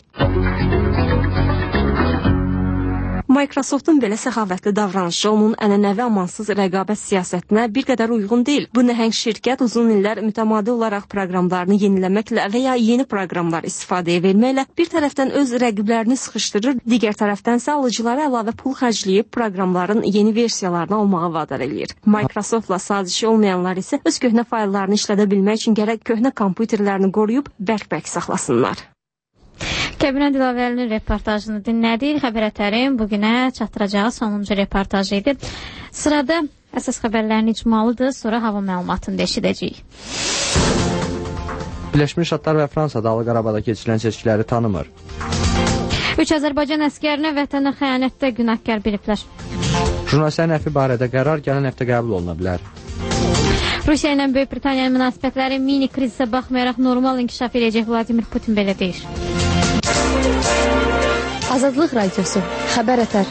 Microsoftun belə səxavətli davranışı onun ənənəvi amansız rəqabət siyasətinə bir qədər uyğun deyil. Bu nəhəng şirkət uzun illər mütəmadi olaraq proqramlarını yeniləməklə və ya yeni proqramlar istifadəyə verməklə bir tərəfdən öz rəqiblərini sıxışdırır, digər tərəfdən isə alıcılara əlavə pul xərcləyib proqramların yeni versiyalarını almağa vadar eləyir. Microsoftla sazişi olmayanlar isə öz köhnə fayllarını işlədə bilmək üçün gərək köhnə kompüterlərini qoruyub bərk-bərk saxlasınlar. Kəbirən Dilavərinin reportajını dinlədik. Xəbər ətərin bugünə çatdıracağı sonuncu reportaj idi. Sırada əsas xəbərlərin icmalıdır, sonra hava məlumatını da eşidəcəyik. Birləşmiş Ştatlar və Fransa Dağlıq Qarabağda keçirilən seçkiləri tanımır. Üç Azərbaycan əskərinə vətənə xəyanətdə günahkar biliblər. Jurnalistlərin əfi barədə qərar gələn həftə qəbul oluna bilər. Rusiya ilə Böyük Britaniyanın münasibətləri mini krizə baxmayaraq normal inkişaf edəcək, Vladimir Putin belə deyir. Azadlıq Radiosu, xəbər ətər.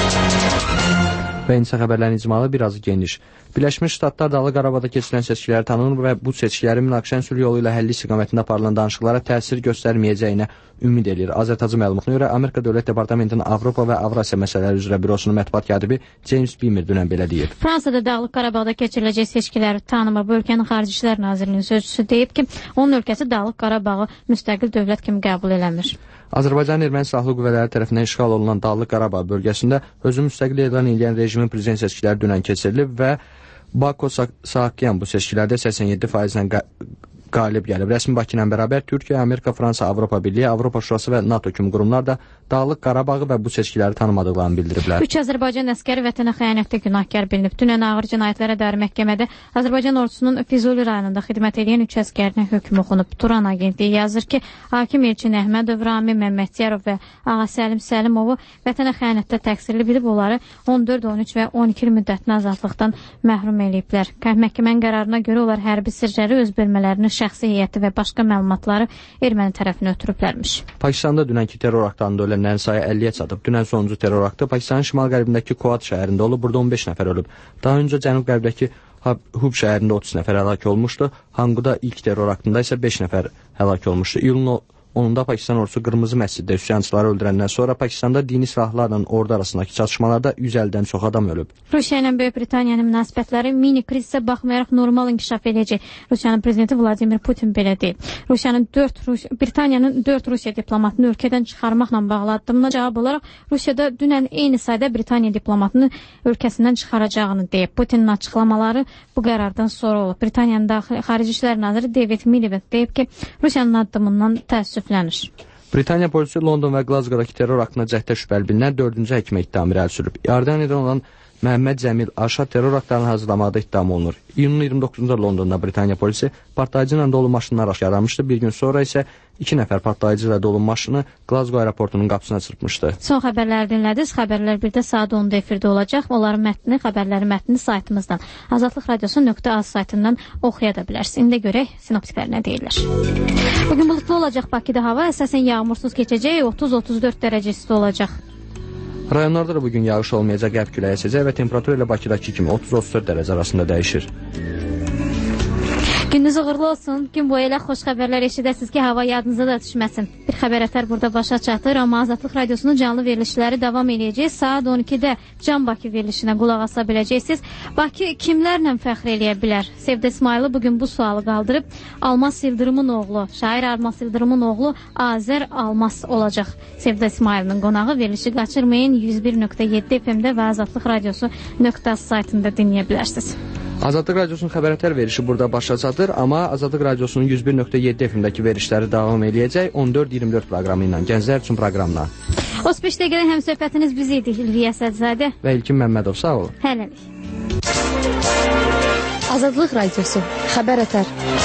Və insan xəbərlərin icmalı birazı geniş. Birləşmiş Ştatlar Dağlıq Qarabağda keçirilən seçkiləri tanınır və bu seçkilərin münaqişə üsulu yolu ilə həlli istiqamətində aparılan danışıqlara təsir göstərməyəcəyinə ümid edir. Azərtacı məlumatına görə Amerika Dövlət Departamentinin Avropa və Avrasiya məsələləri üzrə bürosunun mətbuat katibi James Beamer dünən belə deyib. Fransada Dağlıq Qarabağda keçiriləcək seçkiləri tanımır. Bu ölkənin Xarici İşlər Nazirliyinin sözçüsü deyib ki, onun ölkəsi Dağlıq Qarabağı müstəqil dövlət kimi qəbul eləmir. Azərbaycanın erməni silahlı qüvvələri tərəfindən işğal olunan Dağlıq Qarabağ bölgəsində özünü müstəqil elan edən rejimin prezident seçkiləri dünən keçirilib və Bako Saakyan bu seçkilərdə səksən yeddi faizlə qalib gəlib. Rəsmi Bakı ilə bərabər Türkiyə, Amerika, Fransa, Avropa Birliyi, Avropa Şurası və NATO kimi qurumlar da Dağlıq Qarabağı və bu seçkiləri tanımadıqlarını bildiriblər. Üç Azərbaycan əskəri vətənə xəyanətdə günahkar bilinib. Dünən ağır cinayətlərə dair məhkəmədə Azərbaycan ordusunun Füzuli rayonunda xidmət edən üç əskərinə hökm oxunub. Turan agentliyi yazır ki, hakim Elçin Əhmədov, Rami Məmmədiyarov və Ağa Səlim Səlimovu vətənə xəyanətdə təqsirli bilib, onları on dörd, on üç və on iki il müddətinə azadlıqdan məhrum eləyiblər. Məhkəmənin qərarına görə onlar hərbi sirləri, öz bölmələrini, şəxsi heyəti və başqa məlumatları erməni tərəfinə ötürüblərmiş. Pakistanda dünənki terror aktlarında ölənlərin sayı əlliyə çatıb. Dünən sonuncu terror aktı Pakistanın şimal-qərbindəki Kuat şəhərində olub. Burada on beş nəfər ölüb. Daha öncə cənub-qərbdəki Hub şəhərində otuz nəfər həlak olmuşdu. Hanquda ilk terror aktında isə beş nəfər həlak olmuşdu. İyulun onunda Pakistan ordusu Qırmızı məsciddə üsyançıları öldürəndən sonra Pakistanda dini silahlarla ordu arasındakı çatışmalarda yüz əllidən çox adam ölüb. Rusiya ilə Böyük Britaniyanın münasibətləri mini krizə baxmayaraq normal inkişaf edəcək. Rusiyanın prezidenti Vladimir Putin belə deyib. Rusiyanın dörd Rus Britaniyanın dörd Rusiya diplomatını ölkədən çıxarmaqla bağlı addımına cavab olaraq Rusiyada dünən eyni sayda Britaniya diplomatını ölkəsindən çıxaracağını deyib. Putinin açıqlamaları bu qərardan sonra olub. Britaniyanın daxili Xarici İşlər naziri David Miliband deyib ki, Rusiyanın addımından təəssüf Britaniya polisi London və Glasgow-dakı terror haqqında cəhddə şübhəli bilinən dördüncü həkimə ittiham irəli sürüb. İordaniyadan olan Məhəmməd Cəmil Aşa terror aktlarını hazırlamaqda ittiham olunur. İyunun iyirmi doqquzunda Londonda Britaniya polisi partlayıcı ilə dolu maşınlar yaramışdı. Bir gün sonra isə iki nəfər partlayıcı ilə dolu maşını Glasgow aeroportunun qapısına çırpmışdı. Son xəbərləri dinlədiniz. Xəbərlər birdə saat onda efirdə olacaq. Onların mətnini, xəbərlərin mətnini saytımızdan, azadlıq radiosu nöqtə az saytından oxuya da bilərsiniz. İndi görək sinoptiklər nə deyirlər. Bugün bulutlu olacaq Bakıda hava, əsasən yağmursuz keçəcək, otuz otuz dörd dərəcə isti olacaq. Rayonlarda da bugün yağış olmayacaq, qərb küləyi əsəcək və temperatur ilə Bakıdakı kimi otuz otuz dörd dərəcə arasında dəyişir. Gününüz uğurlu olsun. Gün boyu elə xoş xəbərlər eşidəsiniz ki, hava yadınıza da düşməsin. Bir xəbər ətər burada başa çatır, amma Azadlıq Radiosunun canlı verilişləri davam edəcək. Saat on ikidə Can Bakı verilişinə qulaq asa biləcəksiniz. Bakı kimlərlə fəxr eləyə bilər? Sevdə İsmayılı bugün bu sualı qaldırıb. Almas Yıldırımın oğlu, şair Almas Yıldırımın oğlu Azər Almas olacaq. Sevdə İsmayılının qonağı, verilişi qaçırmayın. yüz bir nöqtə yeddi F M-də və Azadlıq Radiosu nöqtə az saytında dinləyə bilərsiniz. Azadlıq Radiosunun xəbərətər verişi burada başa çatır, amma Azadlıq Radiosunun yüz bir nöqtə yeddi F M-dəki verişləri davam edəcək on dörd iyirmi dörd proqramı ilə, gənclər üçün proqramla. otuz beş dəqiqədən həm söhbətiniz biz idi, İlviyə Sədzadə və İlkin Məmmədov, sağ olun. Hələlik. Azadlıq Radiosu, xəbər ətər.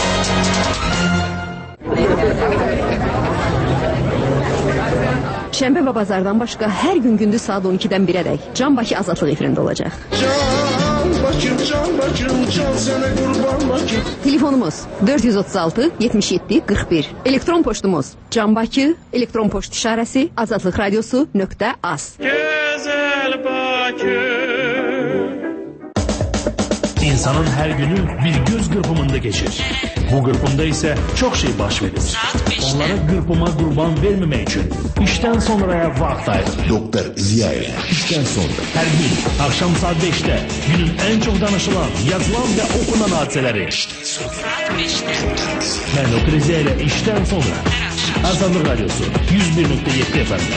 Şənbə və bazardan başqa hər gün gündüz saat on ikidən birədək Can Bakı Azadlıq efirində olacaq. Can Bakım, Can Bakım, Can sənə qurban Bakım. Telefonumuz dörd yüz otuz altı yetmiş yeddi qırx bir. Elektron poçtumuz Can Bakı, elektron poçt işarəsi azadlıq radiosu nöqtə az. Gözəl Bakı. İnsanın hər günü bir göz qırpımında geçir. Bu qırpımda isə çox şey baş verir. Onlara qırpıma qurban verməmək üçün işdən sonraya vaxt ayır. Doktor Ziyaev. İşdən sonra. Hər gün axşam saat beşdə günün ən çox danışılan, yazılan və oxunan hadisələri. İşdən sonra beşdə. Mən Doktor Ziyaev ilə işdən sonra. Azadlıq Radiosu yüz bir nöqtə yeddi F M.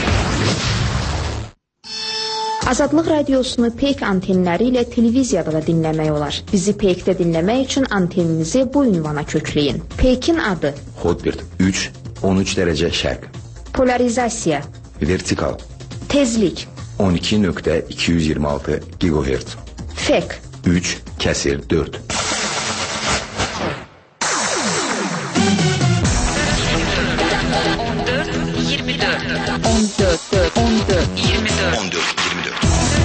Azadlıq Radiosunu Peyk antenləri ilə televiziyada da dinləmək olar. Bizi Peykdə dinləmək üçün anteninizi bu ünvana kökləyin. Peykin adı Hotbird üç on üç dərəcə şərq. Polarizasiya Vertikal Tezlik on iki nöqtə iki yüz iyirmi altı gigahertz. Fek üç kəsir dörd. iyirmi dörd, on dörd, on dörd, iyirmi dörd, on dörd, iyirmi dörd.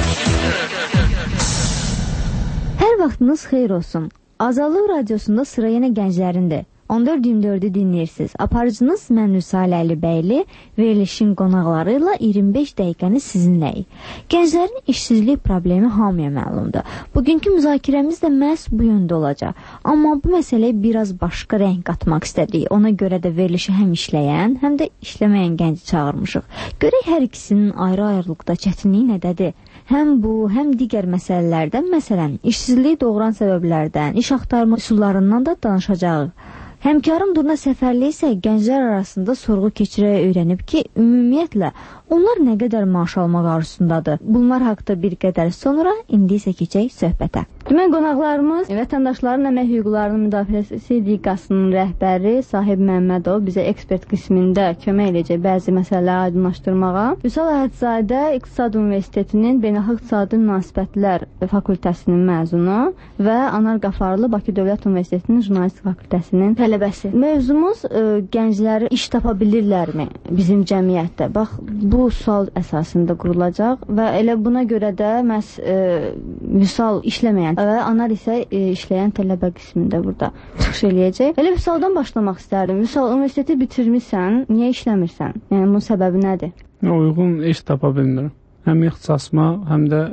Hər vaxtınız xeyir olsun. Azadlıq Radiosunda sıra yenə gənclərindir. on dörd iyirmi dördü dinləyirsiniz. Aparıcınız mən Nüsalə Əlibəyli, verilişin qonaqları ilə iyirmi beş dəqiqəni sizinləyik. Gənclərin işsizlik problemi hamıya məlumdur. Bugünkü müzakirəmiz də məhz bu yöndə olacaq. Amma bu məsələyə biraz başqa rəng qatmaq istədik. Ona görə də verilişi həm işləyən, həm də işləməyən gənci çağırmışıq. Görək hər ikisinin ayrı-ayrılıqda çətinliyi nədədir? Həm bu, həm digər məsələlərdən, məsələn, işsizliyi doğuran səbəblərdən, iş axtarma üsullarından da danışacağıq. Həmkarım Durna Səfərli isə gənclər arasında sorğu keçirərək öyrənib ki, ümumiyyətlə onlar nə qədər maaş almaq arzusundadır. Bunlar haqqında bir qədər sonra, indi isə keçək söhbətə. Demək, qonaqlarımız Vətəndaşların Əmək Hüquqlarının Müdafiəsi Sindikasının rəhbəri Sahib Məmmədov bizə ekspert qismində kömək edəcək bəzi məsələləri aydınlaşdırmağa. Vüsal Əhədzadə İqtisad Universitetinin Beynəlxalq İqtisadi Münasibətlər Fakültəsinin məzunu və Anar Qafarlı Bakı Dövlət Universitetinin Jurnalistik Fakültəsinin tələbəsi. Mövzumuz ə, gəncləri iş tapa bilirlərmi bizim cəmiyyətdə? Bax, bu sual əsasında qurulacaq və elə buna görə də məhz ə, Vüsal işləməyən və Anar isə ə, işləyən tələbə qismində burada çıxış eləyəcək. Elə Vüsaldan başlamaq istərdim. Vüsal, universiteti bitirmirsən, niyə işləmirsən? Yəni, bunun səbəbi nədir? Uyğun iş tapa bilmirəm. Həm ixtisasıma, həm də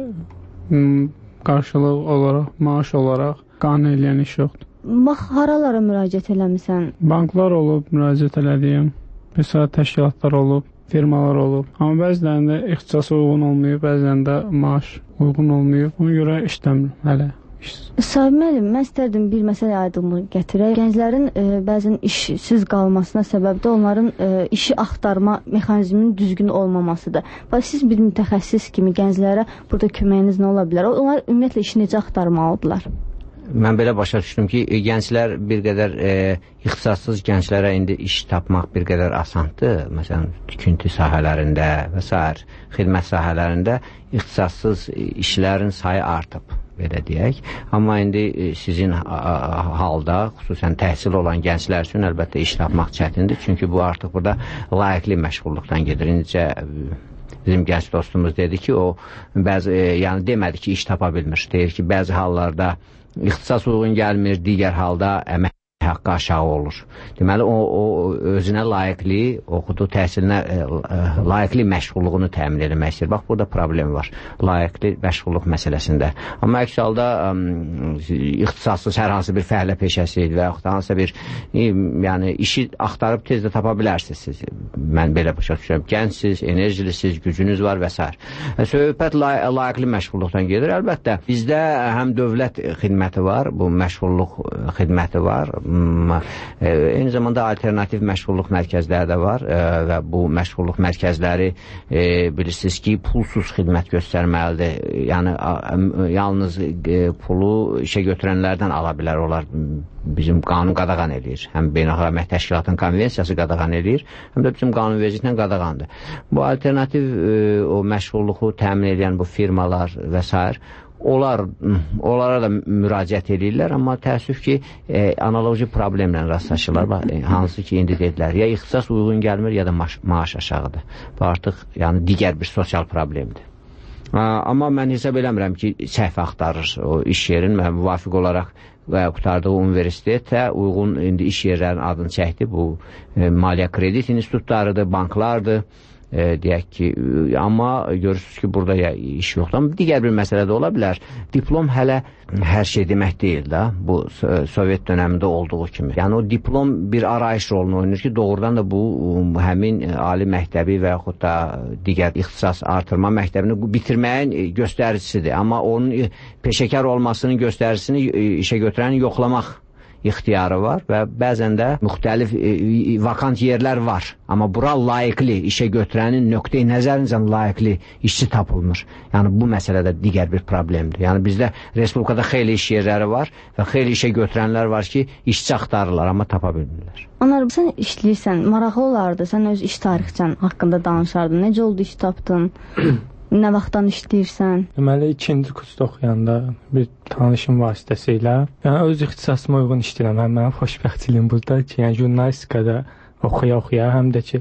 qarşılıq olaraq, maaş olaraq qane eləyən iş yoxdur. Bax, haralara müraciət eləmirsən? Banklar olub, müraciət elədiyim, bir sıra təşkilatlar olub, firmalar olub. Amma bəzilərində ixtisasa uyğun olmayıb, bəzilərində maaş uyğun olmayıb. Ona görə işləmirəm hələ. Sahib müəllim, mən istərdim bir məsələ aydınlıq gətirək. Gənclərin e, bəzən işsiz qalmasına səbəb də onların e, işi axtarma mexanizminin düzgün olmamasıdır. Bax, siz bir mütəxəssis kimi gənclərə burada köməyiniz nə ola bilər? Onlar ümumiyyətlə işi necə axtarmalıdırlar? Mən belə başa düşdüm ki, gənclər bir qədər e, ixtisassız gənclərə indi iş tapmaq bir qədər asandır. Məsələn, tikinti sahələrində və sair xidmət sahələrində ixtisassız işlərin sayı artıb, belə deyək. Amma indi e, sizin a, a, halda, xüsusən təhsil olan gənclər üçün əlbəttə iş tapmaq çətindir. Çünki bu artıq burada layiqli məşğulluqdan gedir. İncə bizim gənc dostumuz dedi ki, o bəzi, e, yəni demədi ki, iş tapa bilmir. Deyir ki, bəzi hallarda ixtisas uyğun gəlmir, digər halda əmək haqqı aşağı olur. Deməli, o, o özünə layiqli, oxuduğu təhsilinə layiqli məşğulluğunu təmin etmək istəyir. Bax, burada problem var, layiqli məşğulluq məsələsində. Amma əks halda ixtisassız hər hansı bir fəhlə peşəsi və yaxud da hansısa bir yəni, işi axtarıb tez də tapa bilərsiniz siz. Mən belə başa düşürəm. Gəncsiniz, enerjilisiniz, gücünüz var və s. Söhbət lay layiqli məşğulluqdan gedir. Əlbəttə, bizdə həm dövlət xidməti var, bu məşğulluq xidməti var. Eyni zamanda alternativ məşğulluq mərkəzləri də var və bu məşğulluq mərkəzləri e, bilirsiniz ki, pulsuz xidmət göstərməlidir. Yəni, yalnız e, pulu işə götürənlərdən ala bilər. Onlar bizim qanun qadağan edir. Həm Beynəlxalq Əmək Təşkilatının konvensiyası qadağan edir, həm də bizim qanunvericiliklə qadağandır. Bu alternativ e, o məşğulluğu təmin edən bu firmalar və s. Onlar, onlara da müraciət edirlər, amma təəssüf ki, e, analoji problemlə rastlaşırlar. E, hansı ki, indi dedilər, ya ixtisas uyğun gəlmir, ya da maaş, maaş aşağıdır. Bu artıq yəni, digər bir sosial problemdir. A, amma mən hesab eləmirəm ki, səhv axtarır o iş yerin. Mən müvafiq olaraq və qutardığı universitetə uyğun indi iş yerlərinin adını çəkdi. Bu e, maliyyə kredit institutlarıdır, banklardır. E, deyək ki, amma görürsünüz ki, burada ya, iş yoxdur. Amma digər bir məsələ də ola bilər. Diplom hələ hər şey demək deyil də, bu Sovet dönəmində olduğu kimi. Yəni, o diplom bir arayış rolunu oynayır ki, doğrudan da bu həmin ali məktəbi və yaxud da digər ixtisas artırma məktəbini bitirməyin göstəricisidir. Amma onun peşəkar olmasının göstəricisini işə götürəni yoxlamaq ixtiyarı var və bəzən də müxtəlif e, vakant yerlər var. Amma bura layiqli işə götürənin nöqteyi nəzərincə layiqli işçi tapılmır. Yəni bu məsələ də digər bir problemdir. Yəni bizdə respublikada xeyli iş yerləri var və xeyli işə götürənlər var ki, işçi axtarırlar, amma tapa bilmirlər. Anar, sən işləyirsən, maraqlı olardı. Sən öz iş tarixçən haqqında danışardın. Necə oldu iş tapdın? Nə vaxtdan işləyirsən? Deməli, ikinci kursda oxuyanda bir tanışım vasitəsilə, yəni öz ixtisasıma uyğun işləyirəm. Həm mənim xoşbəxtliyim burada ki, yəni jurnalistikada oxuya-oxuya, həm də ki,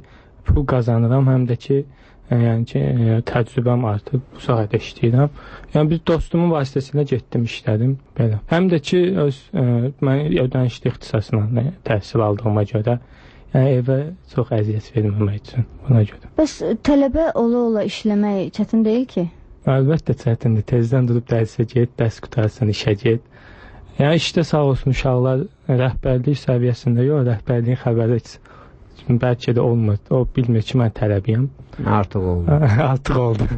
pul qazanıram, həm də ki, yəni ki, təcrübəm artıb, bu sahədə işləyirəm. Yəni bir dostumun vasitəsilə getdim, işlədim belə. Həm də ki, öz ə, mən ödənişli ixtisasına təhsil aldığıma görə, yəni evə çox əziyyət verməmək üçün buna görə. Bəs tələbə ola-ola işləmək çətin deyil ki? Əlbəttə çətindir. Tezdən durub dərsə get, dərs qutarsan, işə get. Yəni işdə sağ olsun uşaqlar rəhbərlik səviyyəsində yox, rəhbərliyin xəbəri bəlkə də olmur. O bilmir ki, mən tələbiyəm. Artıq oldu. Artıq oldu.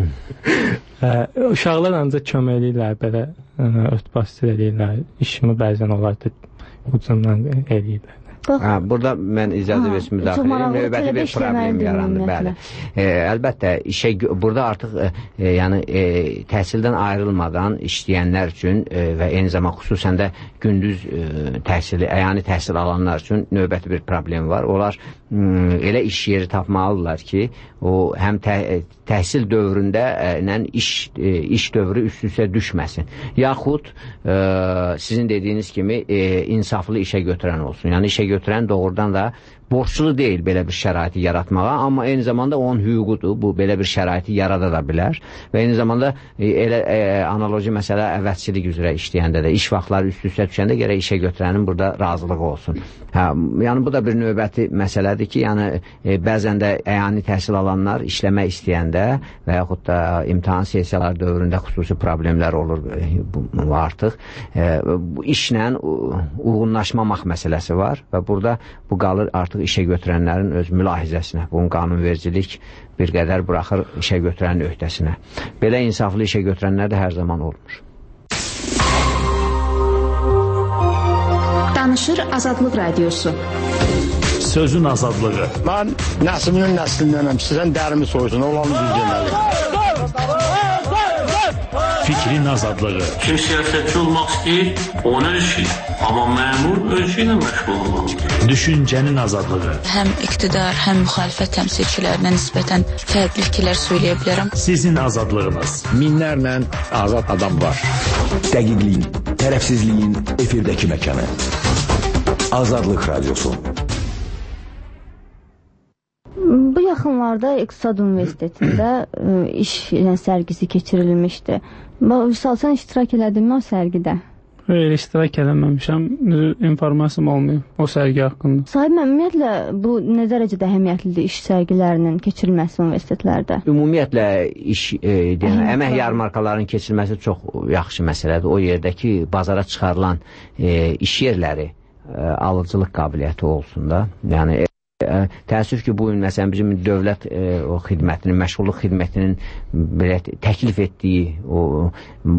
Uşaqlar ancaq kömək eləyirlər, belə örtbasdır eləyirlər. İşimi bəzən onlar da ucundan eləyirlər. Hə, burada mən icazə versin müdaxilə edeyim, növbəti bir problem yarandı. Bəli. E, əlbəttə, işə, burada artıq e, yəni, e, təhsildən ayrılmadan işləyənlər üçün e, və eyni zamanda xüsusən də gündüz e, təhsili, əyani təhsil alanlar üçün növbəti bir problem var. Onlar m, elə iş yeri tapmalıdırlar ki, o həm tə, təhsil dövründə e, iş, e, iş dövrü üst-üstə düşməsin. Yaxud e, sizin dediyiniz kimi e, insaflı işə götürən olsun. Yəni işə götürən doğrudan da borçlu deyil belə bir şəraiti yaratmağa, amma eyni zamanda onun hüququdur, bu belə bir şəraiti yarada da bilər və eyni zamanda e, elə e, analoji məsələ əvəzçilik üzrə işləyəndə də, iş vaxtları üst-üstə düşəndə gərək işə götürənin burada razılığı olsun. Hə, yəni bu da bir növbəti məsələdir ki, yəni e, bəzən də əyani təhsil alanlar işləmək istəyəndə və yaxud da imtahan sessiyaları dövründə xüsusi problemlər olur e, bu, artıq. E, bu işlə uyğunlaşmamaq məsələsi var və burada bu qalır artıq işə götürənlərin öz mülahizəsinə, bunun qanunvericilik bir qədər buraxır işə götürənin öhdəsinə. Belə insaflı işə götürənlər də hər zaman olmur. Danışır Azadlıq Radiosu. Sözün azadlığı. Mən nəslinin nəslindənəm, sizdən dərimi soyusun, olanı düzgənəli. Fikrin azadlığı. Kim siyasətçi olmaq istəyir, onu öz işi. Amma məmur öz işi ilə məşğul olmaq istəyir. Düşüncənin azadlığı. Həm iqtidar, həm müxalifət təmsilçilərinə nisbətən fərqli fikirlər söyləyə bilərəm. Sizin azadlığınız. Minlərlə azad adam var. Dəqiqliyin, tərəfsizliyin efirdəki məkanı. Azadlıq Radiosu. Bu yaxınlarda İqtisad Universitetində iş ilə sərgisi keçirilmişdi. Vüsal, sən iştirak elədinmi o sərgidə? Hayır, iştirak eləməmişəm. İnformasiyam olmayıb o sərgi haqqında. Sahib, ümumiyyətlə bu nə dərəcədə əhəmiyyətlidir iş sərgilərinin keçirilməsi universitetlərdə? Ümumiyyətlə iş, e, deyən, əmək yarmarkalarının keçirilməsi çox yaxşı məsələdir. O yerdəki bazara çıxarılan e, iş yerləri e, alıcılıq qabiliyyəti olsun da. Yəni e, təəssüf ki, bu gün məsələn bizim dövlət e, o xidmətinin, məşğulluq xidmətinin belə təklif etdiyi o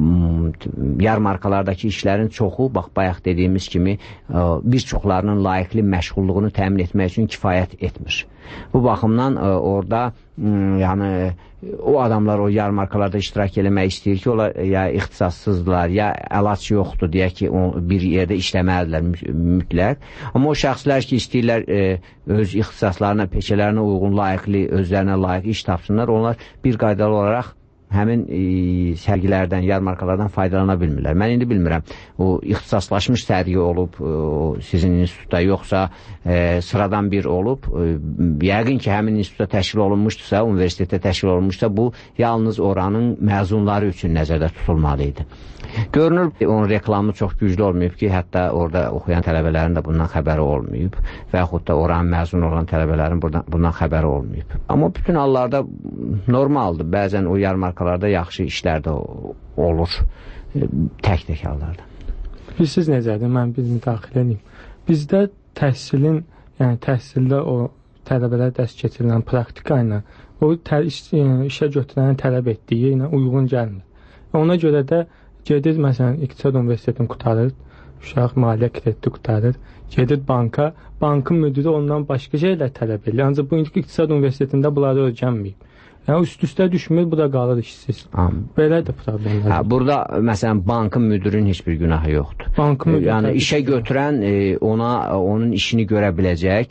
m, yarmarkalardakı işlərin çoxu, bax bayaq dediyimiz kimi e, bir çoxlarının layiqli məşğulluğunu təmin etmək üçün kifayət etmir. Bu baxımdan e, orada m, yəni o adamlar o yarmarkalarda iştirak eləmək istəyir ki, onlar ya ixtisassızdılar, ya əlac yoxdur deyə ki, o, bir yerdə işləməlidirlər mütləq. Amma o şəxslər ki, istəyirlər e, öz ixtisaslarına, peşələrinə uyğun, layiqli, özlərinə layiq iş tapsınlar, onlar bir qaydalı olaraq həmin e, sərgilərdən, yarmarkalardan faydalana bilmirlər. Mən indi bilmirəm, o ixtisaslaşmış sərgi olub o, sizin institutda, yoxsa e, sıradan bir olub, e, yəqin ki, həmin institutda təşkil olunmuşdursa, universitetdə təşkil olunmuşsa, bu yalnız oranın məzunları üçün nəzərdə tutulmalı idi. Görünür, onun reklamı çox güclü olmayıb ki, hətta orada oxuyan tələbələrin də bundan xəbəri olmayıb və yaxud da oranın məzun olan tələbələrin bundan, bundan xəbəri olmayıb. Amma bütün hallarda normaldır. Bəzən o yarmarkalarda yaxşı işlər də olur. Tək-tək hallarda. Bilirsiniz necədir? Mən bir müdaxilə edeyim. Bizdə təhsilin, yəni təhsildə o tələbələr dərs keçirilən praktika ilə o tə, iş, işə götürənin tələb etdiyi ilə uyğun gəlmir. Ona görə də gedir, məsələn, İqtisad Universitetini qutarır, uşaq maliyyə krediti qutarır, gedir banka, bankın müdürü ondan başqa şeylər tələb edir. Ancaq bu İqtisad Universitetində bunları öyrənməyib. Yəni üst-üstə düşmür, bu da qalır işsiz. Belə də problemlər. Hə, burada məsələn bankın müdürünün heç bir günahı yoxdur. Bankın müdürü, yəni işə götürən e, ona onun işini görə biləcək,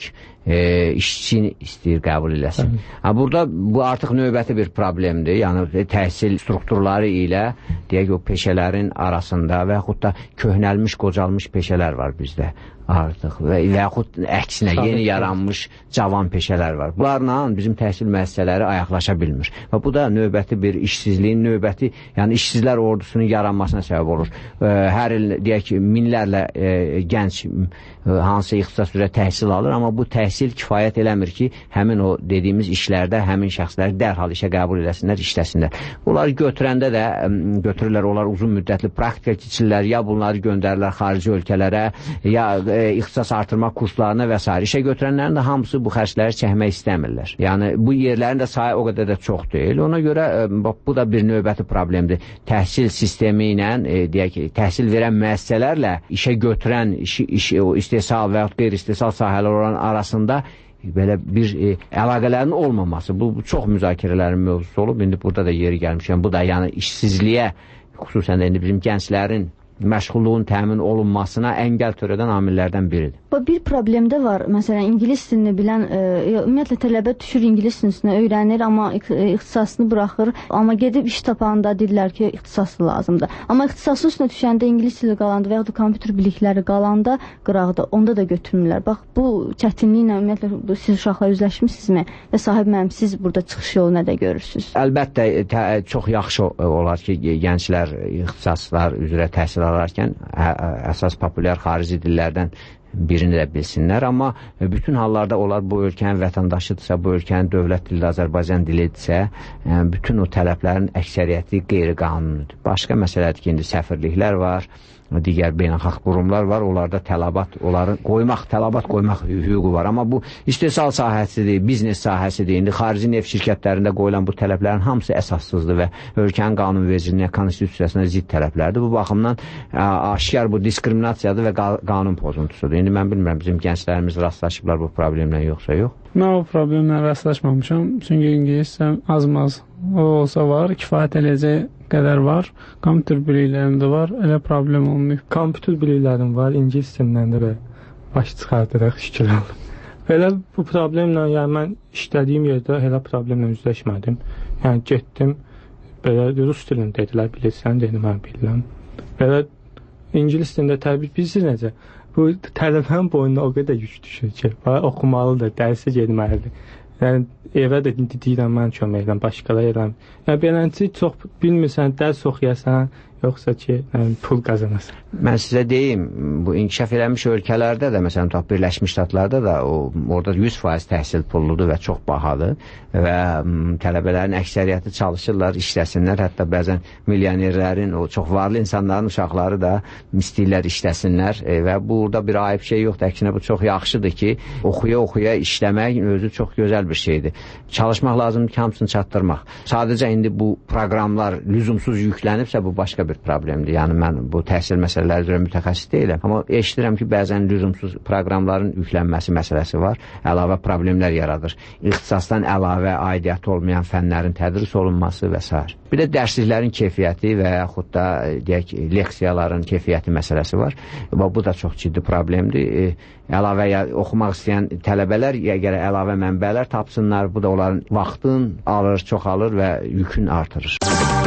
e, işçini istəyir qəbul eləsin. Ha, burada bu artıq növbəti bir problemdir. Yəni təhsil strukturları ilə deyək o peşələrin arasında və yaxud da köhnəlmiş, qocalmış peşələr var bizdə artıq və yaxud əksinə yeni yaranmış cavan peşələr var. Bunlarla bizim təhsil müəssisələri ayaqlaşa bilmir. Və bu da növbəti bir işsizliyin, növbəti, yəni işsizlər ordusunun yaranmasına səbəb olur. E, hər il deyək ki, minlərlə e, gənc e, hansı ixtisas üzrə təhsil alır, amma bu təhsil kifayət eləmir ki, həmin o dediyimiz işlərdə həmin şəxsləri dərhal işə qəbul eləsinlər, işləsinlər. Bunları götürəndə də götürürlər, onlar uzun müddətli praktika keçirlər, ya bunları göndərirlər xarici ölkələrə, ya e, ixtisas artırma kurslarına və s. İşə götürənlərin də hamısı bu xərcləri çəkmək istəmirlər. Yəni bu yerlərin də sayı o qədər də çox deyil. Ona görə e, bu da bir növbəti problemdir. Təhsil sistemi ilə, e, deyək ki, təhsil verən müəssisələrlə işə götürən, iş, iş, o istehsal və ya qeyri-istehsal sahələr olan arasında belə bir e, əlaqələrin olmaması. Bu, bu çox müzakirələrin mövzusu olub. İndi burada da yeri gəlmişəm. Bu da yəni işsizliyə, xüsusən də indi bizim gənclərin məşğulluğun təmin olunmasına əngəl törədən amillərdən biridir. Bir problem də var. Məsələn, ingilis dilini bilən, e, ümumiyyətlə tələbə düşür ingilis dilinə öyrənir, amma ixtisasını buraxır. Amma gedib iş tapanda deyirlər ki, ixtisası lazımdır. Amma ixtisası üstünə düşəndə ingilis dili qalanda və ya da kompüter bilikləri qalanda qıraqda, onda da götürmürlər. Bax, bu çətinliklə ümumiyyətlə siz uşaqlar üzləşmisinizmi və sahib müəllim, siz burada çıxış yolu nədə görürsünüz? Əlbəttə, tə, çox yaxşı olar ki, gənclər ixtisaslar üzrə təhsil alarkən əsas populyar xarici dillərdən birini də bilsinlər, amma bütün hallarda onlar bu ölkənin vətəndaşıdırsa, bu ölkənin dövlət dili Azərbaycan dilidirsə, bütün o tələblərin əksəriyyəti qeyri-qanunidir. Başqa məsələdir ki, indi səfirliklər var, digər beynəlxalq qurumlar var, onlarda tələbat, onların qoymaq, tələbat qoymaq hüququ var. Amma bu istehsal sahəsidir, biznes sahəsidir. İndi xarici neft şirkətlərində qoyulan bu tələblərin hamısı əsassızdır və ölkənin qanunvericiliyinə, konstitusiyasına zidd tələblərdir. Bu baxımdan aşkar bu diskriminasiyadır və qanun pozuntusudur. İndi mən bilmirəm, bizim gənclərimiz rastlaşıblar bu problemlə yoxsa yox. Mən o problemlə rastlaşmamışam, çünki ingiliscəm az-maz o olsa var, kifayət eləyəcək qədər var, kompüter biliklərim də var, elə problem olmuyor. Kompüter biliklərim var, ingilis dilindən də baş çıxardıraq şükür olun. Elə bu problemlə, yəni mən işlədiyim yerdə elə problemlə üzləşmədim. Yəni getdim, belə rus dilini dedilər, bilirsən, dedim, mən bilirəm. Belə ingilis dilində təbii bilirsiniz necə? Bu tələbənin boynuna o qədər yük düşür ki, oxumalıdır, dərsə getməlidir. Yəni evə də deyirəm, mən kömək edirəm, başqalar edirəm. Yəni beləncə çox bilmirsən, dərs oxuyasan, yoxsa ki, yəni, pul qazanasan. Mən sizə deyim, bu inkişaf eləmiş ölkələrdə də, məsələn, Birləşmiş Ştatlarda da o, orada yüz faiz təhsil pulludur və çox bahadır və m, tələbələrin əksəriyyəti çalışırlar, işləsinlər, hətta bəzən milyonerlərin, o çox varlı insanların uşaqları da istəyirlər işləsinlər e, və burada bir ayıb şey yoxdur, əksinə bu çox yaxşıdır ki, oxuya-oxuya işləmək özü çox gözəl bir şeydir. Çalışmaq lazımdır ki, hamısını çatdırmaq. Sadəcə indi bu proqramlar lüzumsuz yüklənibsə, bu başqa bir problemdir. Yəni mən bu təhsil məsələləri üzrə mütəxəssis deyiləm, amma eşidirəm ki, bəzən lüzumsuz proqramların yüklənməsi məsələsi var, əlavə problemlər yaradır. İxtisasdan əlavə aidiyyatı olmayan fənlərin tədris olunması və s. Bir də dərsliklərin keyfiyyəti və yaxud da deyək, leksiyaların keyfiyyəti məsələsi var. Bu da çox ciddi problemdir. Əlavə oxumaq istəyən tələbələr gərək əlavə mənbələr tapsınlar. Bu da onların vaxtın alır, çoxalır və yükün artırır.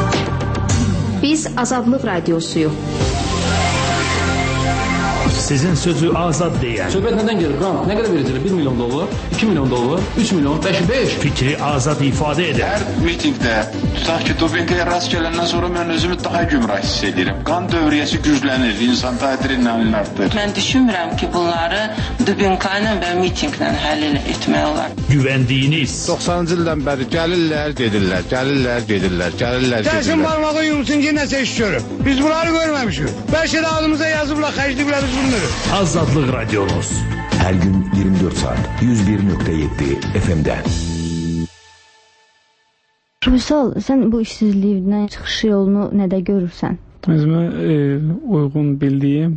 Biz Azadlıq Radiosuyuq. Sizin sözü azad deyən. Söhbət nədən gelir? Qrant nə qədər verəcəklər? bir milyon dollar, iki milyon dollar, üç milyon, beş, beş. Fikri azad ifadə edən. Hər mitingdə, tutaq ki, dopinqaya rast gələndən sonra mən özümü daha gümrah hiss edirəm. Qan dövriyyəsi güclənir, insan adrenalin artır. Mən düşünmürəm ki, bunları dopinqa ilə və mitinqlə həll etmək olar. Güvəndiyiniz. doxsanıncı ildən bəri gəlirlər, gedirlər, gəlirlər, gedirlər, gəlirlər, gedirlər. Gəlsin barmağı yumsun ki, nəsə iş görür. Biz bunları görməmişik. Bəlkə də adımıza yazıblar, xərcliblər biz bunları. Azadlıq Radyonuz. Hər gün iyirmi dörd saat yüz bir nöqtə yeddi F M-də. Vüsal, sən bu işsizlikdən çıxış yolunu nədə görürsən? Özümə e, uyğun bildiyim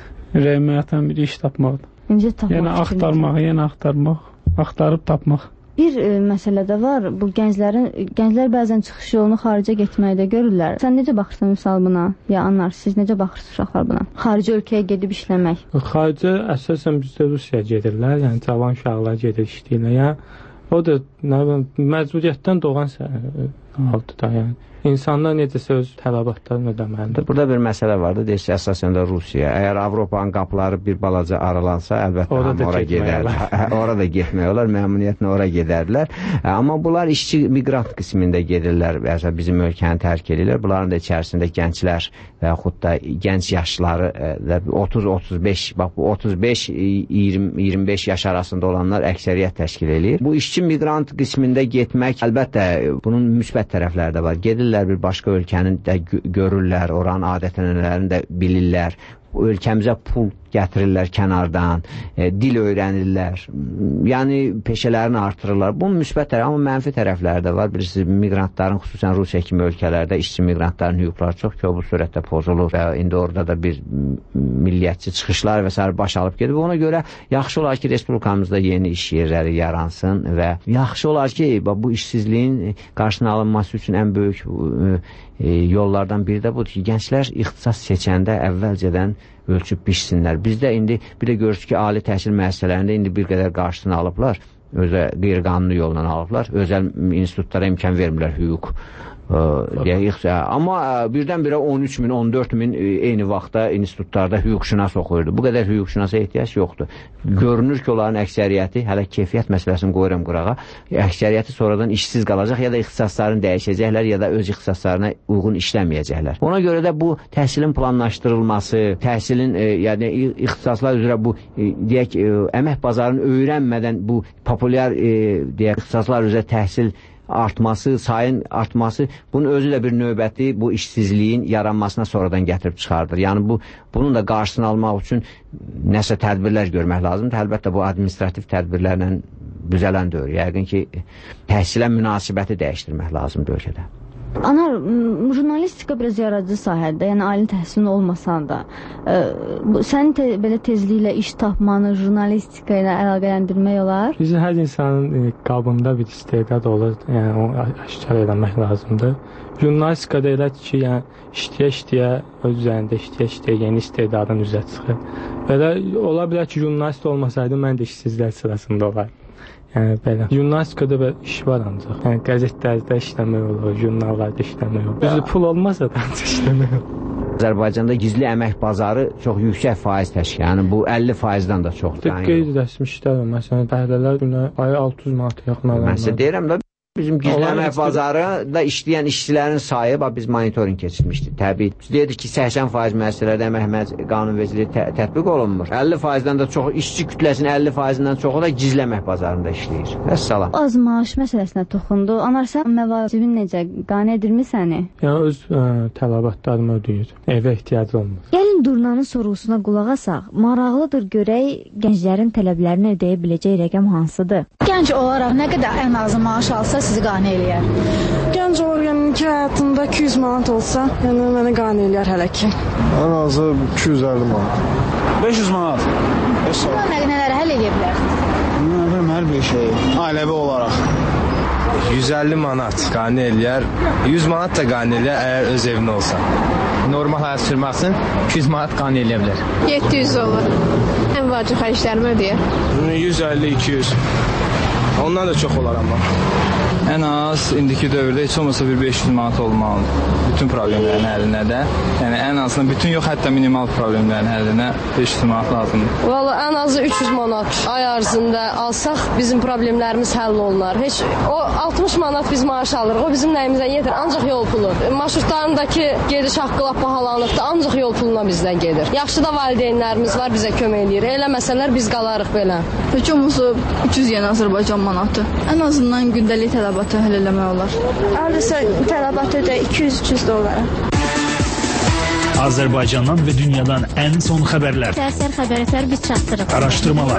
rəhmətən bir iş tapmaqdır. Necə tapmaq? Yəni axtarmaq, yəni axtarmaq, axtarıb tapmaq. Bir e, məsələ də var. Bu gənclərin gənclər bəzən çıxış yolunu xaricə getməkdə görürlər. Sən necə baxırsan misal buna? Ya anar, siz necə baxırsınız uşaqlar buna? Xarici ölkəyə gedib işləmək. Xaricə əsasən bizdə Rusiyaya gedirlər. Yəni cavan uşaqlar gedir işləyirlər. Yəni o da nə bilim məcburiyyətdən doğan haldır da, yəni. İnsanlar necəsə öz tələbatlarını ödəməlidir. Burada bir məsələ vardır, deyir ki, əsasən də Rusiya. Əgər Avropanın qapıları bir balaca aralansa, əlbəttə hamı ora gedərlər. Ora da getmək olar, məmnuniyyətlə ora gedərlər. Amma bunlar işçi miqrant qismində gedirlər, bizim ölkəni tərk edirlər. Bunların da içərisində gənclər və yaxud da gənc yaşları otuz otuz beş, bax bu otuz beş iyirmi beş yaş arasında olanlar əksəriyyət təşkil edir. Bu işçi miqrant qismində getmək, əlbəttə bunun müsbət tərəfləri də var. Gedirlər bir başqa ölkənin də görürlər, oranın adət-ənənələrini də bilirlər. Ölkəmizə pul gətirirlər kənardan, e, dil öyrənirlər, yəni peşələrini artırırlar. Bunun müsbət tərəfi, amma mənfi tərəfləri də var. Bilirsiniz, miqrantların, xüsusən Rusiya kimi ölkələrdə işçi miqrantların hüquqları çox kobud sürətdə pozulur və indi orada da bir milliyyətçi çıxışlar və s. baş alıb gedir. Ona görə yaxşı olar ki, respublikamızda yeni iş yerləri yaransın və yaxşı olar ki, bu işsizliyin qarşısının alınması üçün ən böyük e, yollardan biri də budur ki, gənclər ixtisas seçəndə əvvəlcədən ölçüb biçsinlər. Bizdə indi bir də görürük ki, ali təhsil müəssisələrində indi bir qədər qarşısını alıblar, özə qeyri-qanuni yolla alıblar, özəl institutlara imkan vermirlər hüquq. Deyək, amma birdən-birə on üç min, on dörd min eyni vaxtda institutlarda hüquqşünas oxuyurdu. Bu qədər hüquqşünasa ehtiyac yoxdur. Görünür ki, onların əksəriyyəti, hələ keyfiyyət məsələsini qoyuram qırağa, əksəriyyəti sonradan işsiz qalacaq, ya da ixtisaslarını dəyişəcəklər, ya da öz ixtisaslarına uyğun işləməyəcəklər. Ona görə də bu təhsilin planlaşdırılması, təhsilin, e, yəni ixtisaslar üzrə bu, e, deyək, e, əmək bazarını öyrənmədən bu populyar, e, deyək, ixtisaslar üzrə təhsil artması, sayın artması, bunun özü də bir növbəti bu işsizliyin yaranmasına sonradan gətirib çıxardır. Yəni bu, bunun da qarşısını almaq üçün nəsə tədbirlər görmək lazımdır. Əlbəttə bu administrativ tədbirlərlə düzələn deyil. Yəqin ki, təhsilə münasibəti dəyişdirmək lazımdır ölkədə. Anar, jurnalistika biraz yaradıcı sahədə, yəni ali təhsilin olmasan da, e, sənin te, belə tezliklə iş tapmanı jurnalistika ilə əlaqələndirmək olar? Bizim hər insanın e, qabında bir istedad olur, yəni onu aşkar eləmək lazımdır. Jurnalistikada elə ki, yəni işləyə-işləyə, öz üzərində işləyə-işləyə yeni istedadın üzə çıxır. Belə ola bilər ki, jurnalist olmasaydı, mən də işsizlər sırasında olardım. Yəni belə. Jurnalistikada belə iş var ancaq. Yəni qəzetlərdə işləmək olur, jurnallarda işləmək olur. Bizdə pul olmasa da işləmək olur. Azərbaycanda gizli əmək bazarı çox yüksək faiz təşkil. Yəni bu əlli faizdən də çoxdur. Qeyri-rəsmi işlər var. Məsələn, bəhlələr günə ayı altı yüz manat yaxın alırlar. Mən sizə deyirəm də bizim gizli əmək bazarında işləyən işçilərin sayı, bax biz monitoring keçirmişdik. Təbii. Biz dedik ki, səksən faiz müəssisələrdə əmək qanunvericiliyi tə tətbiq olunmur. əlli faizdən də çox, işçi kütləsinin əlli faizindən çoxu da gizli əmək bazarında işləyir. Vəssalam. Az maaş məsələsinə toxundu. Anar, sən məvacibin necə? Qane edirmi səni? Yəni öz ə, tələbatlarımı ödəyir. Evə ehtiyacı olmur. Gəlin Durnanın sorğusuna qulaq asaq. Maraqlıdır görək gənclərin tələblərini ödəyə biləcək rəqəm hansıdır? Gənc olaraq nə qədər ən azı maaş alsa sizi qane eləyər? Gənc olaraq yəni ki, həyatımda iki yüz manat olsa, yəni məni qane eləyər hələ ki. Ən azı iki yüz əlli manat. beş yüz manat. Buna nə nələri həll edə bilər? Nə bilim, hər bir şey. Ailəvi olaraq. yüz əlli manat qane eləyər. yüz manat da qane eləyər əgər öz evin olsa. Normal həyat sürmək üçün iki yüz manat qane eləyə bilər. yeddi yüz olur. Ən vacib xərclərimi ödəyər. yüz əlli iki yüz. Ondan da çox olar amma. Ən az indiki dövrdə heç olmasa bir beş yüz manat olmalıdır. Bütün problemlərin həllinə də. Yəni ən azından bütün yox, hətta minimal problemlərin həllinə beş yüz manat lazımdır. Valla ən azı üç yüz manat ay arzında alsaq bizim problemlərimiz həll olunar. Heç o altmış manat biz maaş alırıq. O bizim nəyimizə yetir? Ancaq yol pulu. Marşrutlarındakı gediş haqqı lap bahalanıbdır. Ancaq yol puluna bizdən gedir. Yaxşı da valideynlərimiz var, bizə kömək edir. Eləməsələr biz qalarıq belə. Heç olmasa üç yüz yeni Azərbaycan manatı. Ən azından gündəlik tələbatı həll eləmək olar. Hardasa tələbatı da iki yüz üç yüz dollara. Azərbaycandan və dünyadan ən son xəbərlər. Səhər xəbərlər biz çatdırırıq. Araşdırmalar.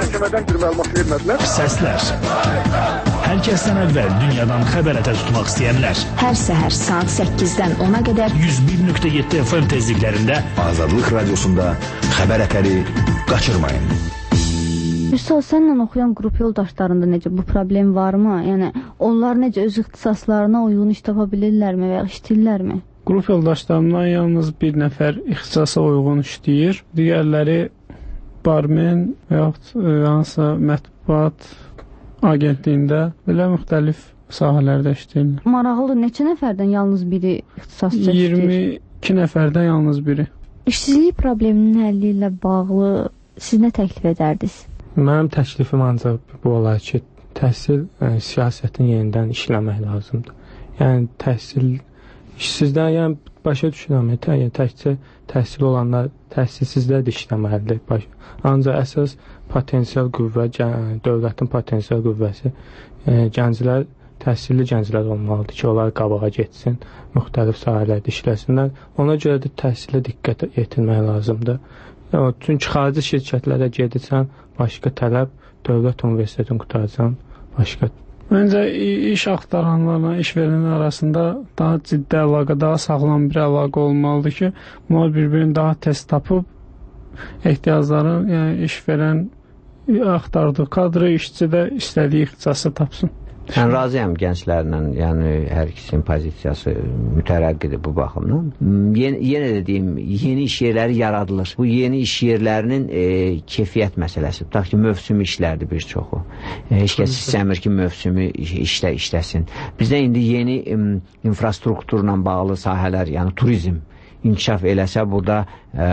Səslər. Hər kəsdən əvvəl dünyadan xəbər ətə tutmaq istəyənlər. Hər səhər saat səkkizdən ona qədər yüz bir nöqtə yeddi F M tezliklərində Azadlıq Radiosunda xəbər ətəri qaçırmayın. Üstad, sənlə oxuyan qrup yoldaşlarında necə bu problem varmı? Yəni onlar necə öz ixtisaslarına uyğun iş tapa bilirlərmi və ya işləyirlərmi? Qrup yoldaşlarımdan yalnız bir nəfər ixtisasa uyğun işləyir. Digərləri barmen və yaxud hansısa mətbuat agentliyində belə müxtəlif sahələrdə işləyirlər. Maraqlıdır. Neçə nəfərdən yalnız biri ixtisasçı işləyir? iyirmi iki nəfərdən yalnız biri. İşsizlik probleminin həlli ilə bağlı siz nə təklif edərdiniz? Mənim təklifim ancaq bu olar ki, təhsil yəni, siyasətin yenidən işləmək lazımdır. Yəni təhsil işsizdən, yəni başa düşürəm, yəni, təkcə təhsil olanlar təhsilsizlər də işləməlidir. Baş Ancaq əsas potensial qüvvə, dövlətin potensial qüvvəsi yəni, gənclər, təhsilli gənclər olmalıdır ki, onlar qabağa getsin, müxtəlif sahələrdə işləsinlər. Ona görə də təhsilə diqqət yetirmək lazımdır. Çünki xarici şirkətlərə gedirsən, başqa tələb, dövlət universitetini qutarsan, başqa. Məncə iş axtaranlarla iş verənlər arasında daha ciddi əlaqə, daha sağlam bir əlaqə olmalıdır ki, bunlar bir-birini daha tez tapıb ehtiyacların, yəni iş verən axtardığı kadrı, işçi də istədiyi ixtisası tapsın. Mən razıyam gənclərlə, yəni hər ikisinin pozisiyası mütərəqqidir bu baxımdan. Yen yenə də deyim, yeni iş yerləri yaradılır. Bu yeni iş yerlərinin e, keyfiyyət məsələsi. Tutaq ki, mövsümi işlərdir bir çoxu. E, heç kəs istəmir ki, mövsümi işlə işləsin. Bizdə indi yeni e, infrastrukturla bağlı sahələr, yəni turizm inkişaf eləsə, burada ə,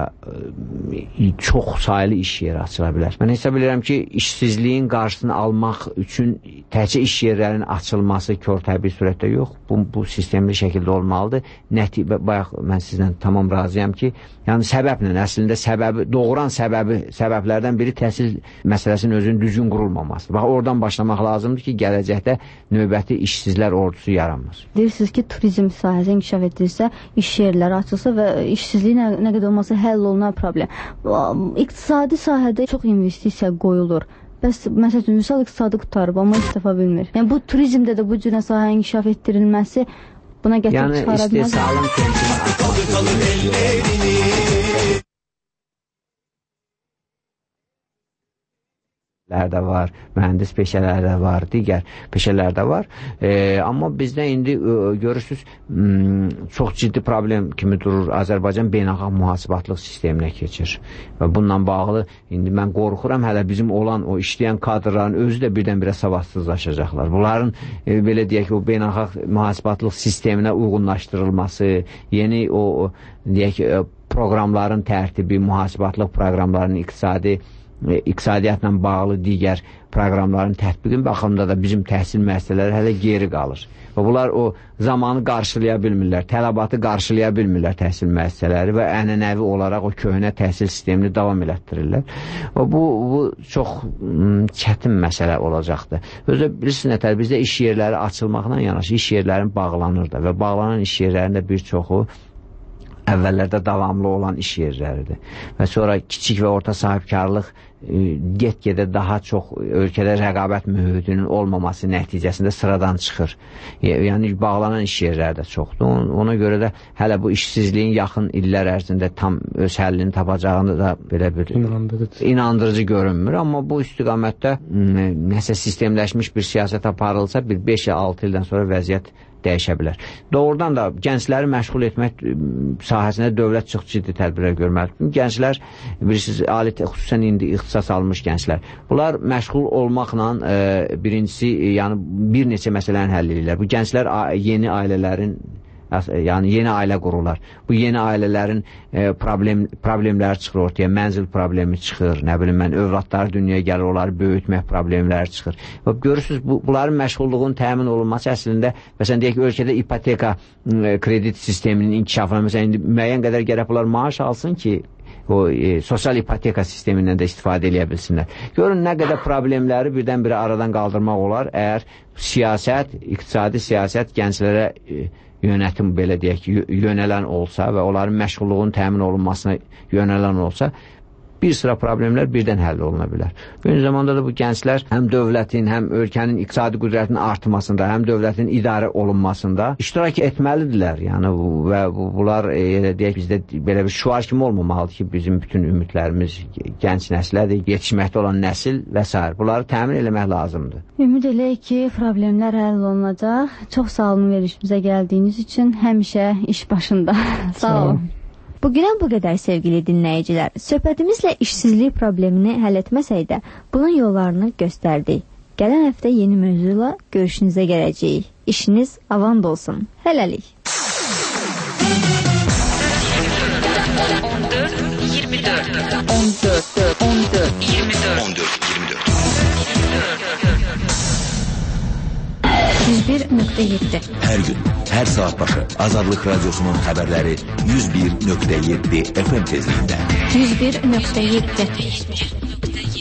çox saylı iş yeri açıla bilər. Mən hesab edirəm ki, işsizliyin qarşısını almaq üçün təkcə iş yerlərinin açılması kör təbii surətdə yox, bu, bu sistemli şəkildə olmalıdır. Nətibə, bayaq mən sizlə tamam razıyam ki, yəni səbəblə, əslində səbəbi, doğuran səbəbi, səbəblərdən biri təhsil məsələsinin özünün düzgün qurulmaması. Bax, oradan başlamaq lazımdır ki, gələcəkdə növbəti işsizlər ordusu yaranmaz. Deyirsiniz ki, turizm sahəsi inkişaf edilsə, iş yerləri açılsa və işsizliyi nə, nə qədər olmasa həll olunan problem. İqtisadi sahədə çox investisiya qoyulur. Bəs, məsəl üçün, misal iqtisadi qutarıb, amma iş tapa bilmir. Yəni, bu turizmdə də bu cürə sahə inkişaf etdirilməsi buna gətirib yəni, çıxara bilməz. də var, mühəndis peşələri də var, digər peşələr də var. E, amma bizdə indi e, görürsünüz, m, çox ciddi problem kimi durur. Azərbaycan beynəlxalq mühasibatlıq sisteminə keçir. Və bununla bağlı indi mən qorxuram, hələ bizim olan o işləyən kadrların özü də birdən-birə savadsızlaşacaqlar. Bunların e, belə deyək ki, o beynəlxalq mühasibatlıq sisteminə uyğunlaşdırılması, yeni o, o deyək ki, proqramların tərtibi, mühasibatlıq proqramlarının iqtisadi iqtisadiyyatla bağlı digər proqramların tətbiqin baxımında da bizim təhsil müəssisələri hələ geri qalır. Və bunlar o zamanı qarşılaya bilmirlər, tələbatı qarşılaya bilmirlər təhsil müəssisələri və ənənəvi olaraq o köhnə təhsil sistemini davam elətdirirlər. Və bu, bu çox çətin məsələ olacaqdır. Özü bilirsiniz nətər, bizdə iş yerləri açılmaqla yanaşı iş yerlərin bağlanır da və bağlanan iş yerlərində bir çoxu əvvəllərdə davamlı olan iş yerləridir. Və sonra kiçik və orta sahibkarlıq get-gedə daha çox ölkədə rəqabət mühitinin olmaması nəticəsində sıradan çıxır. Yəni bağlanan iş yerləri də çoxdur. Ona görə də hələ bu işsizliyin yaxın illər ərzində tam öz həllini tapacağını da belə bir inandırıcı, inandırıcı görünmür. Amma bu istiqamətdə nəsə sistemləşmiş bir siyasət aparılsa, bir beş ya altı ildən sonra vəziyyət dəyişə bilər. Doğrudan da gəncləri məşğul etmək sahəsində dövlət çox ciddi tədbirlər görməlidir. Gənclər, bilirsiniz, ali xüsusən indi ixtisas almış gənclər. Bunlar məşğul olmaqla e, birincisi, yəni bir neçə məsələni həll edirlər. Bu gənclər yeni ailələrin yəni yeni ailə qururlar. Bu yeni ailələrin e, problem, problemləri çıxır ortaya, mənzil problemi çıxır, nə bilim mən, övladları dünyaya gəlir, onları böyütmək problemləri çıxır. Və görürsünüz, bu, bunların məşğulluğun təmin olunması əslində, məsələn, deyək ki, ölkədə ipoteka e, kredit sisteminin inkişafına, məsələn, indi müəyyən qədər gərək bunlar maaş alsın ki, o e, sosial ipoteka sistemindən də istifadə edə bilsinlər. Görün, nə qədər problemləri birdən-birə aradan qaldırmaq olar, əgər siyasət, iqtisadi siyasət gənclərə e, yönetim belə deyək ki, yönələn olsa və onların məşğulluğun təmin olunmasına yönələn olsa, bir sıra problemlər birdən həll oluna bilər. Eyni zamanda da bu gənclər həm dövlətin, həm ölkənin iqtisadi qüdrətinin artırmasında, həm dövlətin idarə olunmasında iştirak etməlidirlər. Yəni və bunlar elə deyək bizdə belə bir şüar kimi olmamalıdır ki, bizim bütün ümidlərimiz gənc nəslədir, yetişməkdə olan nəsil və s. Bunları təmin eləmək lazımdır. Ümid eləyək ki, problemlər həll olunacaq. Çox sağ olun verilişimizə gəldiyiniz üçün, həmişə iş başında. Sağ olun. Bugünə bu qədər sevgili dinləyicilər. Söhbətimizlə işsizlik problemini həll etməsək də, bunun yollarını göstərdik. Gələn həftə yeni mövzuyla görüşünüzə gələcəyik. İşiniz avand olsun. Hələlik. on dörd iyirmi dörd on dörd on dörd iyirmi dörd on dörd iyirmi dörd yüz bir nöqtə yeddi. Hər gün, hər saat başı Azadlıq Radiosunun xəbərləri yüz bir nöqtə yeddi F M tezliyində. yüz bir nöqtə yeddi